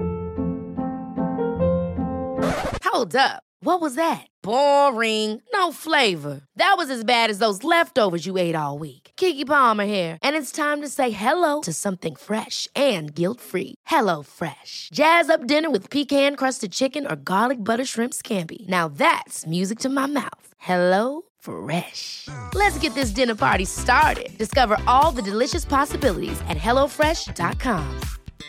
Speaker 5: Hold up. What was that? Boring. No flavor. That was as bad as those leftovers you ate all week. Keke Palmer here. And it's time to say hello to something fresh and guilt-free. Hello Fresh. Jazz up dinner with pecan-crusted chicken or garlic butter shrimp scampi. Now that's music to my mouth. Hello Fresh. Let's get this dinner party started. Discover all the delicious possibilities at hello fresh dot com.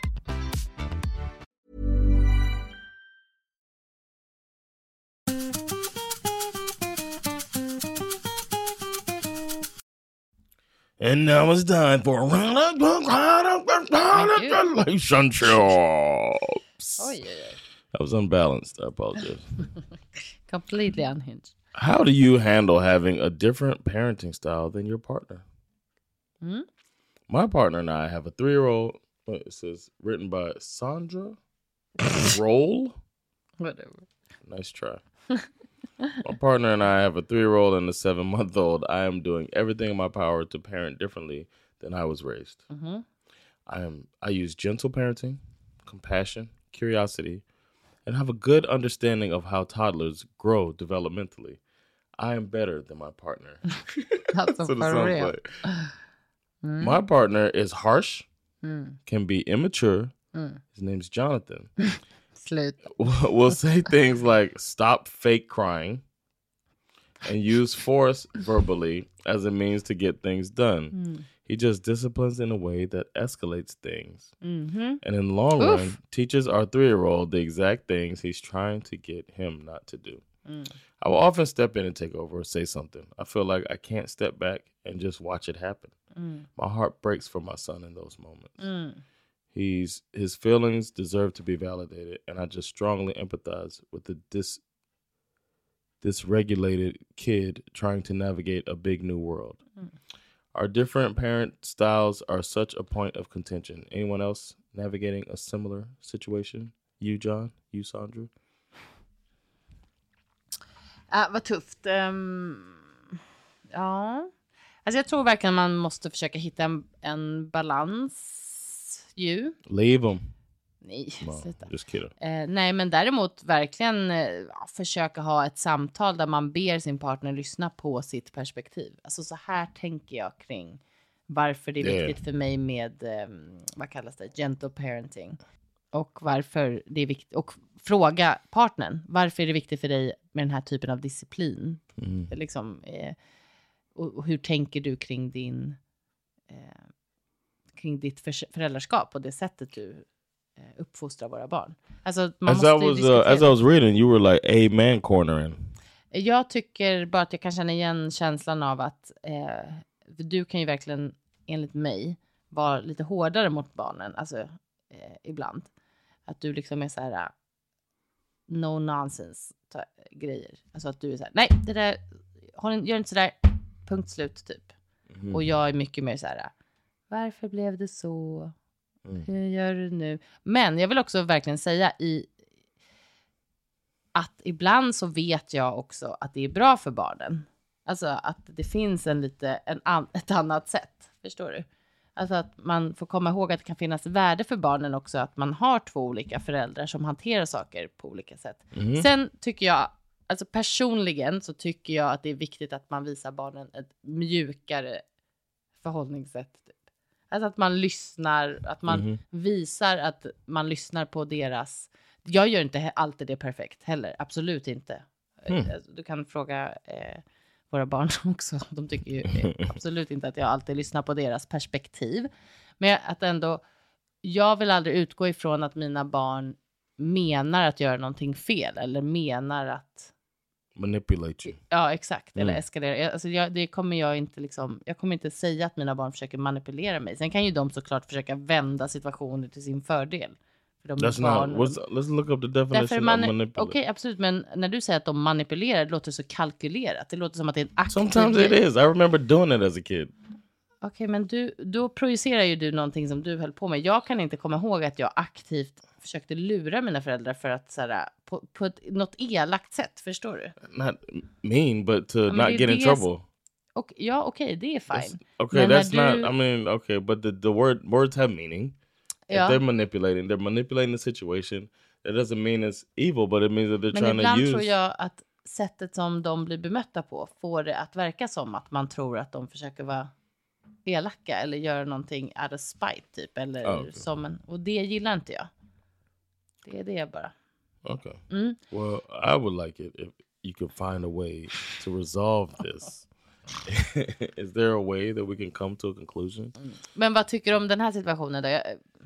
Speaker 3: And now it's time for a round of relationships.
Speaker 2: Oh, yeah.
Speaker 3: That was unbalanced. I apologize.
Speaker 2: Completely unhinged.
Speaker 3: How do you handle having a different parenting style than your partner? Hmm? My partner and I have a three-year-old. It says written by Sandra Roll.
Speaker 2: Whatever.
Speaker 3: Nice try. My partner and I have a three-year-old and a seven-month-old. I am doing everything in my power to parent differently than I was raised. Mm-hmm. I am. I use gentle parenting, compassion, curiosity, and have a good understanding of how toddlers grow developmentally. I am better than my partner.
Speaker 2: That's, That's what it sounds real. Like. Mm.
Speaker 3: My partner is harsh, mm. can be immature. Mm. His name's Jonathan. We'll say things like stop fake crying and use force verbally as a means to get things done. Mm. He just disciplines in a way that escalates things. Mm-hmm. And in the long Oof. run, teaches our three-year-old the exact things he's trying to get him not to do. Mm. I will often step in and take over or say something. I feel like I can't step back and just watch it happen. Mm. My heart breaks for my son in those moments. Mm. He's his feelings deserve to be validated, and I just strongly empathize with the dis dysregulated kid trying to navigate a big new world. Mm. Our different parent styles are such a point of contention. Anyone else navigating a similar situation? You, John? You, Sandra?
Speaker 2: Ah, vad tufft. Um, ja. Alltså jag tror verkligen man måste försöka hitta en, en balans ju.
Speaker 3: Leave them.
Speaker 2: Nej,
Speaker 3: No,
Speaker 2: sluta.
Speaker 3: Just kidding.
Speaker 2: Eh, nej, men däremot verkligen eh, försöka ha ett samtal där man ber sin partner lyssna på sitt perspektiv. Alltså så här tänker jag kring varför det är
Speaker 3: Yeah.
Speaker 2: viktigt för mig med, eh, vad kallas det, gentle parenting. Och varför det är viktigt, och fråga partnern, varför är det viktigt för dig med den här typen av disciplin?
Speaker 3: Mm.
Speaker 2: Liksom, eh, och, och hur tänker du kring din, eh, kring ditt för- föräldraskap och det sättet du uppfostra våra barn. Alltså, man
Speaker 3: As
Speaker 2: måste
Speaker 3: I was uh, as I was reading, you were like a man cornering.
Speaker 2: Jag tycker bara att jag kan känna igen känslan av att eh, du kan ju verkligen, enligt mig, vara lite hårdare mot barnen. Alltså, eh, ibland. Att du liksom är så här no nonsense ta, grejer. Alltså att du är så här, nej, det där, håll, gör inte så där, punkt slut typ. Mm. Och jag är mycket mer så här, varför blev det så? Mm. Hur gör du nu? Men jag vill också verkligen säga i att ibland så vet jag också att det är bra för barnen. Alltså att det finns en lite, en an, ett annat sätt. Förstår du? Alltså att man får komma ihåg att det kan finnas värde för barnen också. Att man har två olika föräldrar som hanterar saker på olika sätt. Mm. Sen tycker jag, alltså personligen så tycker jag att det är viktigt att man visar barnen ett mjukare förhållningssätt. Alltså att man lyssnar, att man mm. visar att man lyssnar på deras... Jag gör inte alltid det perfekt heller, absolut inte. Mm. Du kan fråga eh, våra barn också. De tycker ju eh, absolut inte att jag alltid lyssnar på deras perspektiv. Men att ändå, jag vill aldrig utgå ifrån att mina barn menar att göra någonting fel. Eller menar att...
Speaker 3: Manipulate you.
Speaker 2: Ja, exakt. Mm. Eller eskalera. Alltså jag, det kommer jag inte liksom... Jag kommer inte säga att mina barn försöker manipulera mig. Sen kan ju de såklart försöka vända situationer till sin fördel. För de
Speaker 3: That's
Speaker 2: barn,
Speaker 3: not... Let's look up the definition
Speaker 2: man,
Speaker 3: of manipulate.
Speaker 2: Okej, okay, absolut. Men när du säger att de manipulerar, det låter så kalkylerat. Det låter som att det är en aktiv...
Speaker 3: Sometimes it is. I remember doing it as a kid.
Speaker 2: Okej, okay, men du, då projicerar ju du någonting som du höll på med. Jag kan inte komma ihåg att jag aktivt försökte lura mina föräldrar för att så här, på, på ett, något elakt sätt, förstår du?
Speaker 3: Not mean, but to
Speaker 2: ja,
Speaker 3: not get in trouble.
Speaker 2: Och, ja, okej, okay, det är fine.
Speaker 3: Okej, okay, that's
Speaker 2: du...
Speaker 3: not, I mean, okay, but the, the word, words have meaning.
Speaker 2: Ja.
Speaker 3: If they're manipulating, they're manipulating the situation. That doesn't mean it's evil, but it means that they're
Speaker 2: Men
Speaker 3: trying to use...
Speaker 2: Men ibland tror jag att sättet som de blir bemötta på får det att verka som att man tror att de försöker vara elaka eller göra någonting out of spite typ. Eller
Speaker 3: oh, okay.
Speaker 2: som en, och det gillar inte jag. Det är det bara.
Speaker 3: Okay.
Speaker 2: Mm.
Speaker 3: Well, I would like it if you could find a way to resolve this. Is there a way that we can come to a conclusion?
Speaker 2: Mm. Men vad tycker du om den här situationen då? Jag...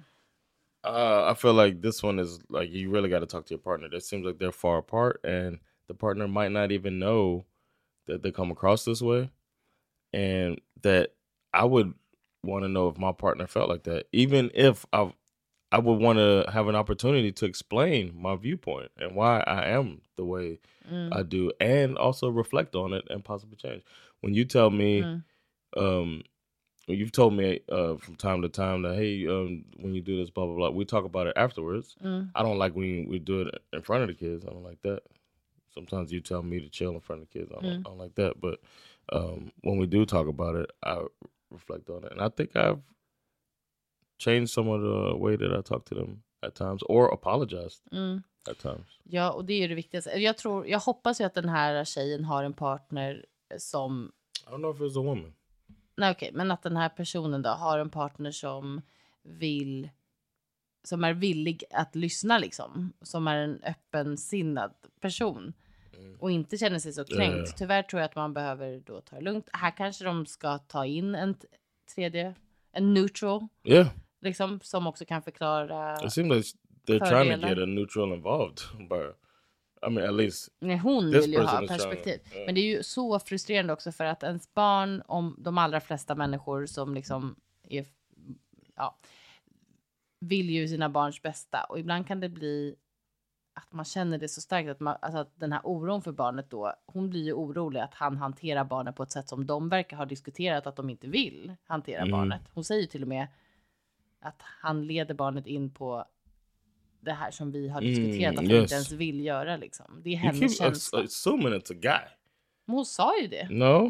Speaker 3: Uh, I feel like this one is like you really got to talk to your partner. It seems like they're far apart and the partner might not even know that they come across this way. And that I would want to know if my partner felt like that. Even if I I would want to have an opportunity to explain my viewpoint and why I am the way mm. I do, and also reflect on it and possibly change. When you tell me, mm. um, you've told me uh, from time to time that, hey, um, when you do this, blah, blah, blah, we talk about it afterwards. Mm. I don't like when we do it in front of the kids. I don't like that. Sometimes you tell me to chill in front of the kids. I don't, mm. I don't like that. But um, when we do talk about it, I reflect on it. And I think I've changed some of the way that I talk to them at times, or apologized mm. at times.
Speaker 2: Ja, och det är det viktigaste. Jag tror, jag hoppas ju att den här tjejen har en partner som...
Speaker 3: I don't know if it's a woman.
Speaker 2: Nej, okej, okay, men att den här personen då har en partner som vill, som är villig att lyssna liksom, som är en öppensinnad person mm. och inte känner sig så kränkt. Yeah. Tyvärr tror jag att man behöver då ta det lugnt. Här kanske de ska ta in en t- tredje, en neutral.
Speaker 3: Yeah.
Speaker 2: Liksom, som också kan förklara.
Speaker 3: It seems like they're fördelar. Trying to get a neutral involved, but I mean, at least
Speaker 2: Nej, hon vill ju ha perspektiv. To, yeah. Men det är ju så frustrerande också för att ens barn, om de allra flesta människor som liksom är, ja, vill ju sina barns bästa. Och ibland kan det bli att man känner det så starkt att, man, alltså att den här oron för barnet då, hon blir ju orolig att han hanterar barnet på ett sätt som de verkar ha diskuterat att de inte vill hantera mm. barnet. Hon säger ju till och med att han leder barnet in på det här som vi har diskuterat.
Speaker 3: Mm,
Speaker 2: att hon
Speaker 3: yes.
Speaker 2: inte ens vill göra liksom. Det är
Speaker 3: You
Speaker 2: hennes
Speaker 3: keep
Speaker 2: känsla.
Speaker 3: ass- assuming it's a guy.
Speaker 2: Men hon sa ju det.
Speaker 3: No.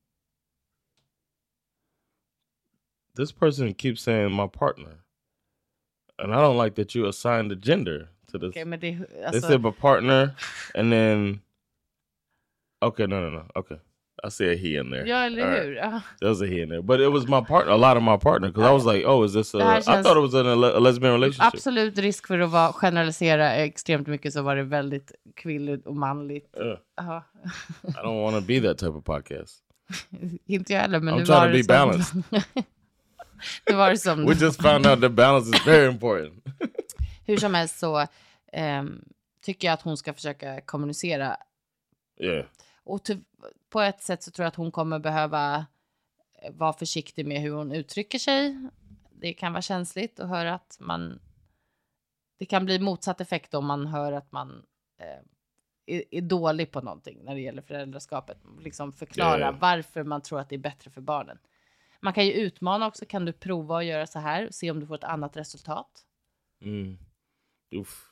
Speaker 3: This person keeps saying my partner. And I don't like that you assigned the gender to this.
Speaker 2: Okay, men det, alltså...
Speaker 3: They said my partner and then... Okay, no, no, no. Okay. I see a he in there.
Speaker 2: Ja, eller
Speaker 3: All
Speaker 2: hur?
Speaker 3: right.
Speaker 2: Ja.
Speaker 3: There was a he in there. But it was my partner, a lot of my partner. Because I was like, oh, is this a...
Speaker 2: här
Speaker 3: I
Speaker 2: känns-
Speaker 3: thought it was a, le- a lesbian relationship.
Speaker 2: Absolut risk för att vara, generalisera extremt mycket, så var det väldigt kvinnligt och manligt.
Speaker 3: Yeah.
Speaker 2: Ja.
Speaker 3: I don't want to be that type of podcast.
Speaker 2: Inte jag heller, men
Speaker 3: I'm
Speaker 2: nu
Speaker 3: trying
Speaker 2: var
Speaker 3: to
Speaker 2: det
Speaker 3: be
Speaker 2: som...
Speaker 3: balanced.
Speaker 2: det var det som...
Speaker 3: We just found out that balance is very important.
Speaker 2: Hur som helst så ehm, tycker jag att hon ska försöka kommunicera.
Speaker 3: Yeah.
Speaker 2: Och ty- på ett sätt så tror jag att hon kommer behöva vara försiktig med hur hon uttrycker sig. Det kan vara känsligt att höra att man... Det kan bli motsatt effekt om man hör att man eh, är, är dålig på någonting när det gäller föräldraskapet. Liksom förklara
Speaker 3: Yeah.
Speaker 2: varför man tror att det är bättre för barnen. Man kan ju utmana också. Kan du prova att göra så här och se om du får ett annat resultat?
Speaker 3: Mm. Oof.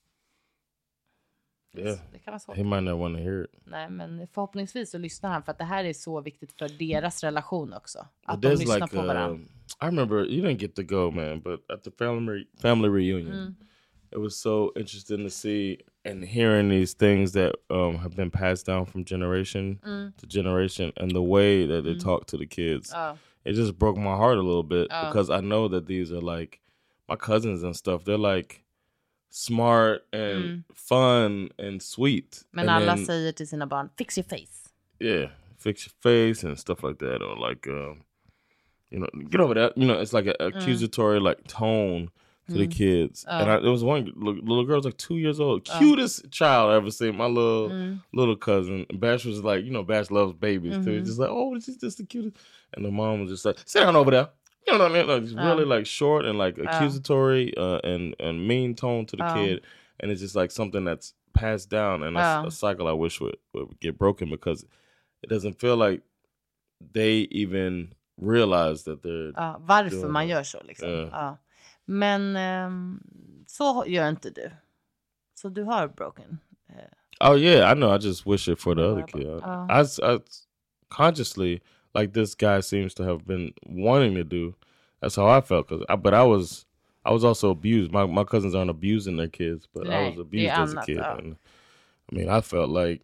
Speaker 3: Yeah.
Speaker 2: Det kan vara svårt.
Speaker 3: He might not want to hear it.
Speaker 2: Nej, men förhoppningsvis så lyssnar han, för att det här är så viktigt för deras relation också. Att
Speaker 3: But
Speaker 2: de
Speaker 3: there's
Speaker 2: lyssnar
Speaker 3: like
Speaker 2: på
Speaker 3: uh,
Speaker 2: varandra.
Speaker 3: I remember you didn't get to go, man, but at the family family reunion,
Speaker 2: Mm.
Speaker 3: it was so interesting to see and hearing these things that um, have been passed down from generation
Speaker 2: Mm.
Speaker 3: to generation, and the way that they talk to the kids.
Speaker 2: Ja.
Speaker 3: It just broke my heart a little bit
Speaker 2: Oh.
Speaker 3: because I know that these are like my cousins and stuff. They're like smart and
Speaker 2: Mm.
Speaker 3: fun and sweet.
Speaker 2: Men
Speaker 3: and
Speaker 2: alla
Speaker 3: then-
Speaker 2: säger till sina barn, fix your face.
Speaker 3: yeah, fix your face and stuff like that, or like, um, you know, get over that. You know, it's like an accusatory like tone to the kids. And I, there was one little, little girl was like two years old, cutest child I ever seen. My little little cousin Bash was like, you know, Bash loves babies too. He's just like, oh, she's just the cutest. And the mom was just like, sit down over there. You know what I mean? Like, it's really like short and like accusatory uh, and and mean tone to the
Speaker 2: Oh.
Speaker 3: kid, and it's just like something that's passed down, and that's
Speaker 2: Oh.
Speaker 3: a cycle I wish would, would get broken because it doesn't feel like they even realize that they're.
Speaker 2: Ja, varför
Speaker 3: Ja.
Speaker 2: man gör så liksom.
Speaker 3: Ja.
Speaker 2: Ja. Men ehm, så gör inte du. Så du har broken. eh,
Speaker 3: Oh yeah, I know. I just wish it for the other kid.
Speaker 2: Oh.
Speaker 3: I, I, I consciously, like this guy seems to have been wanting to do. That's how I felt. Cause I, but I was, I was also abused. My my cousins aren't abusing their kids, but I
Speaker 2: Nej,
Speaker 3: was
Speaker 2: det är
Speaker 3: abused as a
Speaker 2: annat,
Speaker 3: kid.
Speaker 2: ja.
Speaker 3: And, I mean, I felt like,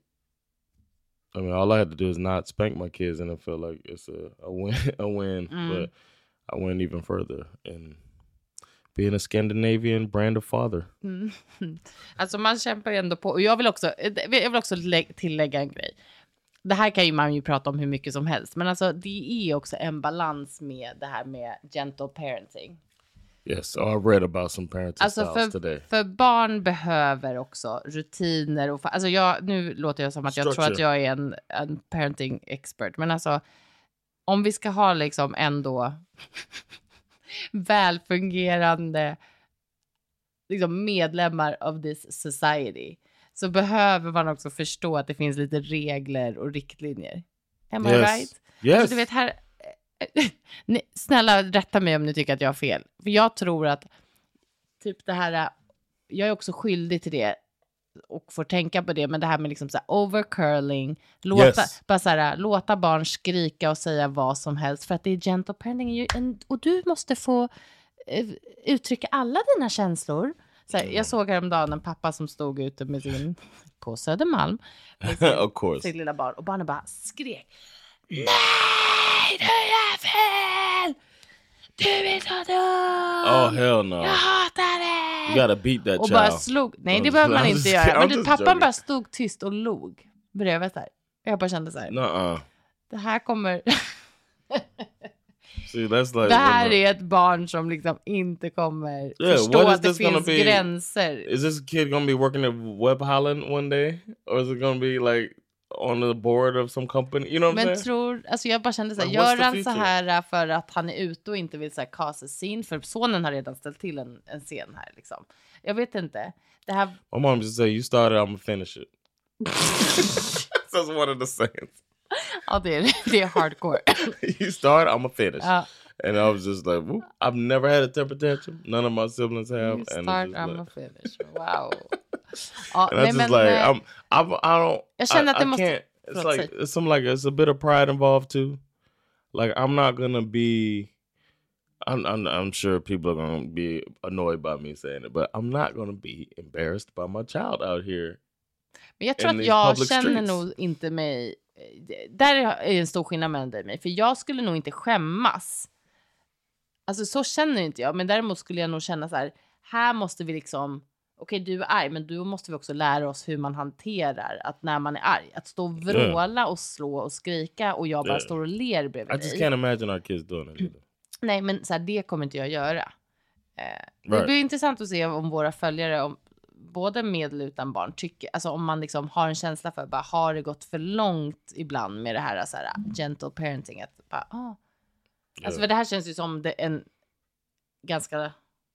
Speaker 3: I mean, all I had to do is not spank my kids, and it felt like it's a, a win, a win.
Speaker 2: Mm.
Speaker 3: But I went even further in being a Scandinavian brand of father.
Speaker 2: Mm. Alltså man kämpar ju ändå på. Och jag vill också, jag vill också lä- tillägga en grej. Det här kan ju man ju prata om hur mycket som helst. Men alltså det är också en balans med det här med gentle parenting.
Speaker 3: Yes, oh, I read about some parenting
Speaker 2: Alltså
Speaker 3: styles
Speaker 2: för,
Speaker 3: today.
Speaker 2: för barn behöver också rutiner. Och, alltså jag, nu låter jag som att jag tror
Speaker 3: Structure.
Speaker 2: att jag är en, en parenting expert. Men alltså om vi ska ha liksom ändå välfungerande liksom medlemmar of this society, så behöver man också förstå att det finns lite regler och riktlinjer. Am I
Speaker 3: Yes.
Speaker 2: right?
Speaker 3: Yes.
Speaker 2: Alltså, du vet här, ni, snälla rätta mig om ni tycker att jag har fel. För jag tror att typ det här, jag är också skyldig till det och får tänka på det, men det här med liksom så här overcurling, låta,
Speaker 3: Yes.
Speaker 2: bara så här, låta barn skrika och säga vad som helst för att det är gentle parenting är ju en, och du måste få eh, uttrycka alla dina känslor. Så här, jag såg häromdagen en pappa som stod ute med sin, på Södermalm med sin,
Speaker 3: Of course.
Speaker 2: sitt lilla barn, och barnen bara skrek, nej, du är fel! Du är så dum!
Speaker 3: Oh hell no!
Speaker 2: Jag hatar det!
Speaker 3: You gotta beat that
Speaker 2: Och
Speaker 3: child.
Speaker 2: bara slog, nej det
Speaker 3: I'm
Speaker 2: behöver man
Speaker 3: just-
Speaker 2: inte
Speaker 3: I'm
Speaker 2: göra.
Speaker 3: just-
Speaker 2: Men
Speaker 3: I'm
Speaker 2: du,
Speaker 3: just
Speaker 2: pappan
Speaker 3: joking.
Speaker 2: bara stod tyst och log bredvid så här. Jag bara kände så här,
Speaker 3: Nuh-uh.
Speaker 2: det här kommer,
Speaker 3: See, that's like
Speaker 2: det här
Speaker 3: when the-
Speaker 2: är ett barn som liksom inte kommer
Speaker 3: Yeah,
Speaker 2: förstå
Speaker 3: what is
Speaker 2: att det
Speaker 3: this gonna
Speaker 2: finns
Speaker 3: be?
Speaker 2: gränser.
Speaker 3: Is this kid gonna be working at Web Holland one day, or is it gonna be like on the board of some company? You know what I'm
Speaker 2: Men
Speaker 3: saying?
Speaker 2: tror, alltså jag bara kände så här,
Speaker 3: Like, what's
Speaker 2: gör
Speaker 3: the
Speaker 2: han så
Speaker 3: future?
Speaker 2: här för att han är ute och inte vill så här cast a scene? För sonen har redan ställt till en, en scen här liksom. Jag vet inte. Det här,
Speaker 3: My mom just say, "You started, I'm gonna finish it." That's one of the sayings.
Speaker 2: ja det är, det är hardcore.
Speaker 3: You start, I'm gonna finish.
Speaker 2: Ja.
Speaker 3: And I was just like, whoop. I've never had a temper tantrum. None of my siblings have.
Speaker 2: You
Speaker 3: and
Speaker 2: start,
Speaker 3: it's just
Speaker 2: I'm
Speaker 3: like,
Speaker 2: a finish. Wow. Ja,
Speaker 3: and I
Speaker 2: nej,
Speaker 3: just
Speaker 2: men,
Speaker 3: like,
Speaker 2: eh,
Speaker 3: I'm, I'm, I don't,
Speaker 2: jag känner
Speaker 3: I,
Speaker 2: att det
Speaker 3: I
Speaker 2: måste...
Speaker 3: can't, it's
Speaker 2: Förlåt,
Speaker 3: like,
Speaker 2: säg.
Speaker 3: it's some like, it's a bit of pride involved too. Like, I'm not gonna be, I'm, I'm, I'm sure people are gonna be annoyed by me saying it, but I'm not gonna be embarrassed by my child out here.
Speaker 2: Men jag tror
Speaker 3: in
Speaker 2: att
Speaker 3: these
Speaker 2: jag
Speaker 3: public
Speaker 2: känner
Speaker 3: streets.
Speaker 2: nog inte mig... Där är en stor skillnad mellan dig och mig. För jag skulle nog inte skämmas. Alltså så känner inte jag. Men däremot skulle jag nog känna så här. Här måste vi liksom... Okej, du är arg. Men då måste vi också lära oss hur man hanterar att när man är arg. Att stå och vråla och slå och skrika. Och jag bara
Speaker 3: Yeah.
Speaker 2: står och ler bredvid
Speaker 3: I just
Speaker 2: dig.
Speaker 3: can't imagine our kids doing it either.
Speaker 2: Nej, men så här, det kommer inte jag göra. Eh, Det
Speaker 3: Right.
Speaker 2: blir intressant att se om våra följare, om, både med eller utan barn, tycker, alltså om man liksom har en känsla för, bara har det gått för långt ibland med det här, så här gentle parenting, att bara, ah. Alltså för det här känns ju som det en ganska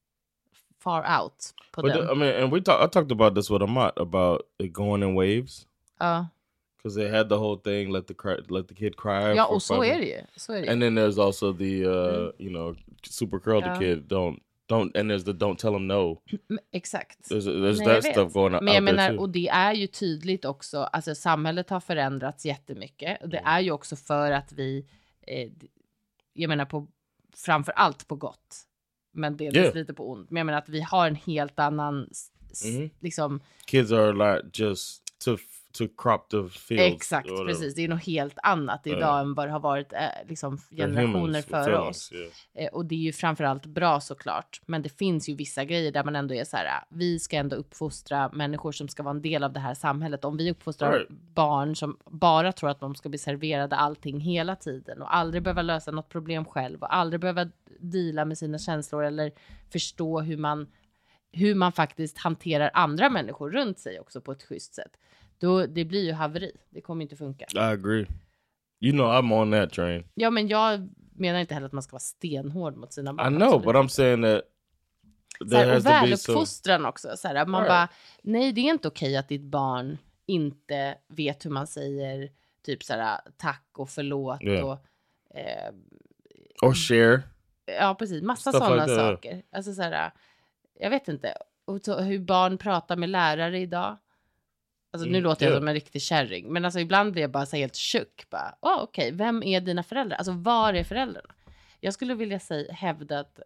Speaker 2: far out på
Speaker 3: But
Speaker 2: den.
Speaker 3: the, I mean, and we talk, I talked about this with Amat about it going in waves.
Speaker 2: Ja,
Speaker 3: Because they had the whole thing, let the cry, let the kid cry.
Speaker 2: ja
Speaker 3: for
Speaker 2: och så
Speaker 3: five
Speaker 2: är
Speaker 3: minutes.
Speaker 2: det ju. Så är det ju.
Speaker 3: And then there's also the, uh, you know, super curl the
Speaker 2: Yeah.
Speaker 3: kid. Don't, don't, and there's the don't tell him no.
Speaker 2: Men, exakt.
Speaker 3: There's, there's
Speaker 2: Nej, jag
Speaker 3: that
Speaker 2: vet.
Speaker 3: stuff going on
Speaker 2: Men jag
Speaker 3: out there
Speaker 2: menar,
Speaker 3: too.
Speaker 2: och det är ju tydligt också, alltså samhället har förändrats jättemycket. Och det
Speaker 3: Mm.
Speaker 2: är ju också för att vi, eh, d- jag menar på, framför allt på gott, men delvis
Speaker 3: Yeah.
Speaker 2: lite på ont. Men jag menar att vi har en helt annan, s- s-
Speaker 3: Mhm.
Speaker 2: liksom,
Speaker 3: Kids are like just to to crop the fields.
Speaker 2: exakt,
Speaker 3: or whatever.
Speaker 2: precis. Det är något helt annat idag
Speaker 3: Ja.
Speaker 2: än vad det har varit eh, liksom
Speaker 3: They're
Speaker 2: generationer
Speaker 3: humans,
Speaker 2: före
Speaker 3: feelings,
Speaker 2: oss.
Speaker 3: yeah.
Speaker 2: Eh, och det är ju framförallt bra såklart. Men det finns ju vissa grejer där man ändå är så här, ah, vi ska ändå uppfostra människor som ska vara en del av det här samhället. Om vi uppfostrar
Speaker 3: Right.
Speaker 2: barn som bara tror att de ska bli serverade allting hela tiden och aldrig behöva lösa något problem själv och aldrig behöva deala med sina känslor eller förstå hur man, hur man faktiskt hanterar andra människor runt sig också på ett schysst sätt. Då, det blir ju haveri. Det kommer inte funka.
Speaker 3: I agree. You know, I'm on that train.
Speaker 2: Ja, men jag menar inte heller att man ska vara stenhård mot sina barn.
Speaker 3: I know,
Speaker 2: absolut.
Speaker 3: but I'm saying that
Speaker 2: Så
Speaker 3: there
Speaker 2: här,
Speaker 3: has
Speaker 2: och
Speaker 3: to be some.
Speaker 2: väluppfostran också. Så här, man
Speaker 3: Right.
Speaker 2: bara, nej det är inte okej att ditt barn inte vet hur man säger typ så här, tack och förlåt.
Speaker 3: Yeah.
Speaker 2: Och, eh,
Speaker 3: Or share.
Speaker 2: ja, precis. Massa
Speaker 3: Stuff
Speaker 2: sådana
Speaker 3: like that.
Speaker 2: saker. Alltså så här, jag vet inte. Och så, hur barn pratar med lärare idag. Alltså nu
Speaker 3: Mm,
Speaker 2: låter jag
Speaker 3: yeah.
Speaker 2: som en riktig kärring. Men alltså ibland blir jag bara så helt tjock. Bara, oh, okej, vem är dina föräldrar? Alltså var är föräldrarna? Jag skulle vilja säga, hävda att...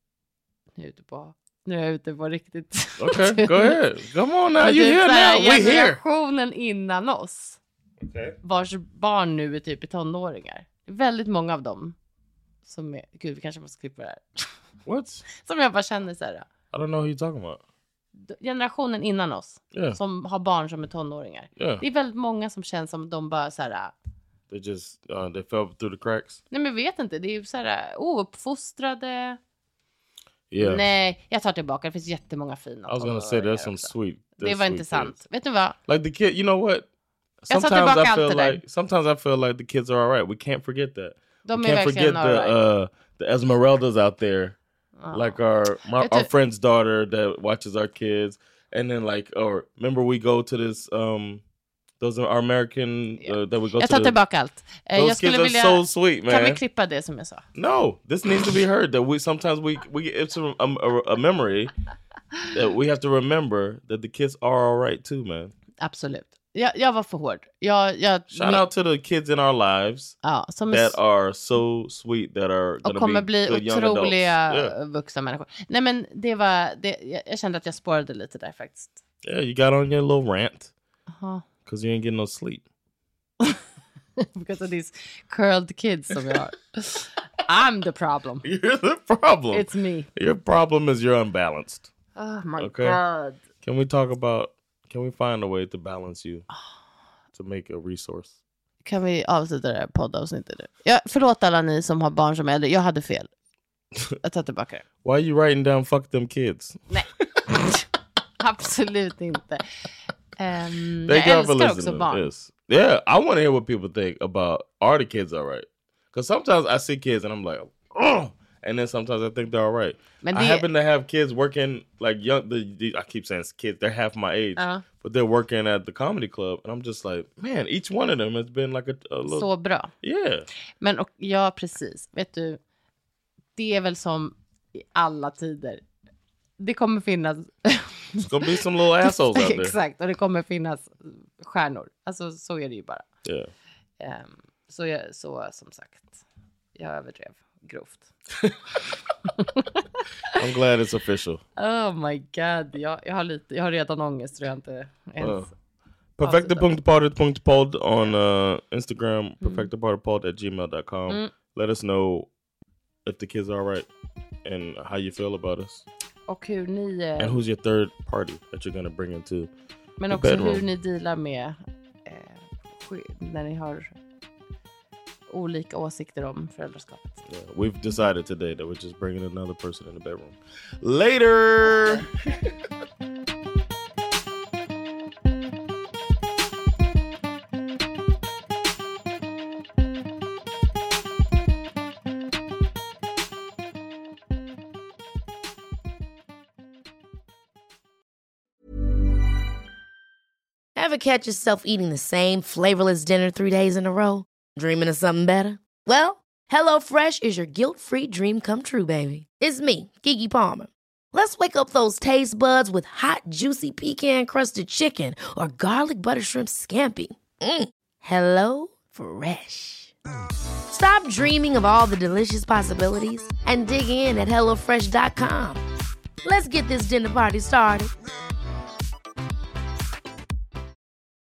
Speaker 2: Nu är jag ute på, nu är jag ute på riktigt...
Speaker 3: Okay, go ahead. Come on now,
Speaker 2: Men
Speaker 3: you're
Speaker 2: typ
Speaker 3: here
Speaker 2: så här,
Speaker 3: now. We here.
Speaker 2: generationen innan oss.
Speaker 3: Okay.
Speaker 2: Vars barn nu är typ i tonåringar. Väldigt många av dem. Som är... Gud, vi kanske måste klippa det här.
Speaker 3: What?
Speaker 2: Som jag bara känner så här...
Speaker 3: I don't know who you're talking about.
Speaker 2: Generationen innan oss.
Speaker 3: Yeah.
Speaker 2: Som har barn som är tonåringar.
Speaker 3: Yeah.
Speaker 2: Det är väldigt många som känns som de bara så här...
Speaker 3: They just uh, they fell through the cracks.
Speaker 2: Nej, men vet inte. Det är ju så här ouppfostrade.
Speaker 3: Yeah.
Speaker 2: Nej, jag tar tillbaka. Det finns jättemånga fina
Speaker 3: I was gonna say
Speaker 2: tonåringar
Speaker 3: there's some
Speaker 2: också.
Speaker 3: sweet.
Speaker 2: Det
Speaker 3: there's
Speaker 2: var
Speaker 3: sweet
Speaker 2: inte sant.
Speaker 3: kids.
Speaker 2: Vet du vad?
Speaker 3: Like the kid, you know what?
Speaker 2: Jag tar
Speaker 3: Sometimes
Speaker 2: tillbaka
Speaker 3: I
Speaker 2: allt
Speaker 3: feel
Speaker 2: det där.
Speaker 3: like sometimes I feel like the kids are all right. We can't forget that.
Speaker 2: De
Speaker 3: We
Speaker 2: är
Speaker 3: can't forget
Speaker 2: verkligen all
Speaker 3: the
Speaker 2: right.
Speaker 3: uh the Esmeraldas out there.
Speaker 2: Ja.
Speaker 3: Like our my,
Speaker 2: Vet
Speaker 3: our
Speaker 2: du-
Speaker 3: friend's daughter that watches our kids, and then like, or remember we go to this um those are our American
Speaker 2: Yeah.
Speaker 3: uh, that we go
Speaker 2: Jag
Speaker 3: to.
Speaker 2: tar
Speaker 3: the-
Speaker 2: tillbaka allt. Eh,
Speaker 3: those
Speaker 2: Jag skulle
Speaker 3: kids are
Speaker 2: vilja...
Speaker 3: so sweet,
Speaker 2: Kan vi
Speaker 3: man.
Speaker 2: klippa det som jag sa?
Speaker 3: No, this needs to be heard. That we sometimes we we it's a, a, a memory that we have to remember that the kids are all right too, man.
Speaker 2: Absolut. Jag, jag var för hård. Jag, jag,
Speaker 3: Shout out to the kids in our lives
Speaker 2: Ja, som är
Speaker 3: that are so sweet that are
Speaker 2: och
Speaker 3: gonna
Speaker 2: kommer
Speaker 3: be
Speaker 2: bli
Speaker 3: good young adults.
Speaker 2: otroliga
Speaker 3: Yeah.
Speaker 2: vuxna människor. Nej, men det var... Det, jag, jag kände att jag spårade lite där faktiskt.
Speaker 3: Yeah, you got on your little rant
Speaker 2: Aha.
Speaker 3: because you ain't getting no sleep.
Speaker 2: Because of these curled kids som jag har. I'm the problem.
Speaker 3: You're the problem.
Speaker 2: It's me.
Speaker 3: Your problem is you're unbalanced.
Speaker 2: Oh my
Speaker 3: Okay.
Speaker 2: god.
Speaker 3: Can we talk about? Can we find a way to balance you to make a resource?
Speaker 2: Kan vi avsluta det här poddavsnittet nu? Ja, förlåt alla ni som har barn som är äldre. Jag hade fel. Jag tar tillbaka det.
Speaker 3: Why are you writing down "fuck them kids"?
Speaker 2: Nej. Absolut inte. Um,
Speaker 3: Thank
Speaker 2: jag
Speaker 3: y'all for
Speaker 2: älskar också
Speaker 3: listening.
Speaker 2: barn.
Speaker 3: Yes. Yeah, I want to hear what people think about are the kids all right? Because sometimes I see kids and I'm like, oh, and then sometimes I think they're all right.
Speaker 2: Men
Speaker 3: I
Speaker 2: det-
Speaker 3: happen to have kids working like young. The, the, I keep saying kids; they're half my age,
Speaker 2: Ja.
Speaker 3: but they're working at the comedy club, and I'm just like, man, each one of them has been like a, a little,
Speaker 2: Så bra.
Speaker 3: yeah.
Speaker 2: Men och, ja, precis. Vet du, det är väl som i alla tider. Det kommer finnas...
Speaker 3: It's gonna be some little assholes out there.
Speaker 2: Exakt, och det kommer finnas stjärnor. Alltså så är det ju bara.
Speaker 3: Yeah.
Speaker 2: Um, så, jag, så som sagt, jag överdrev grovt.
Speaker 3: I'm glad it's official.
Speaker 2: Oh my god, jag, jag, har, lite, jag har redan ångest tror jag inte ens... Uh.
Speaker 3: perfecta punkt party punkt pod on uh, Instagram, mm. perfecta party pod at gmail dot com. Mm. Let us know if the kids are all right and how you feel about us.
Speaker 2: Och hur ni... Uh,
Speaker 3: and who's your third party that you're gonna bring into
Speaker 2: Men
Speaker 3: the
Speaker 2: också
Speaker 3: bedroom.
Speaker 2: Hur ni dealar med eh, när ni har olika åsikter om föräldraskapet.
Speaker 3: Yeah, we've decided today that we're just bringing another person in the bedroom. Later!
Speaker 5: Ever catch yourself eating the same flavorless dinner three days in a row? Dreaming of something better? Well, HelloFresh is your guilt-free dream come true, baby. It's me, Keke Palmer. Let's wake up those taste buds with hot, juicy pecan-crusted chicken or garlic butter shrimp scampi. Mm. Hello Fresh. Stop dreaming of all the delicious possibilities and dig in at hello fresh dot com. Let's get this dinner party started.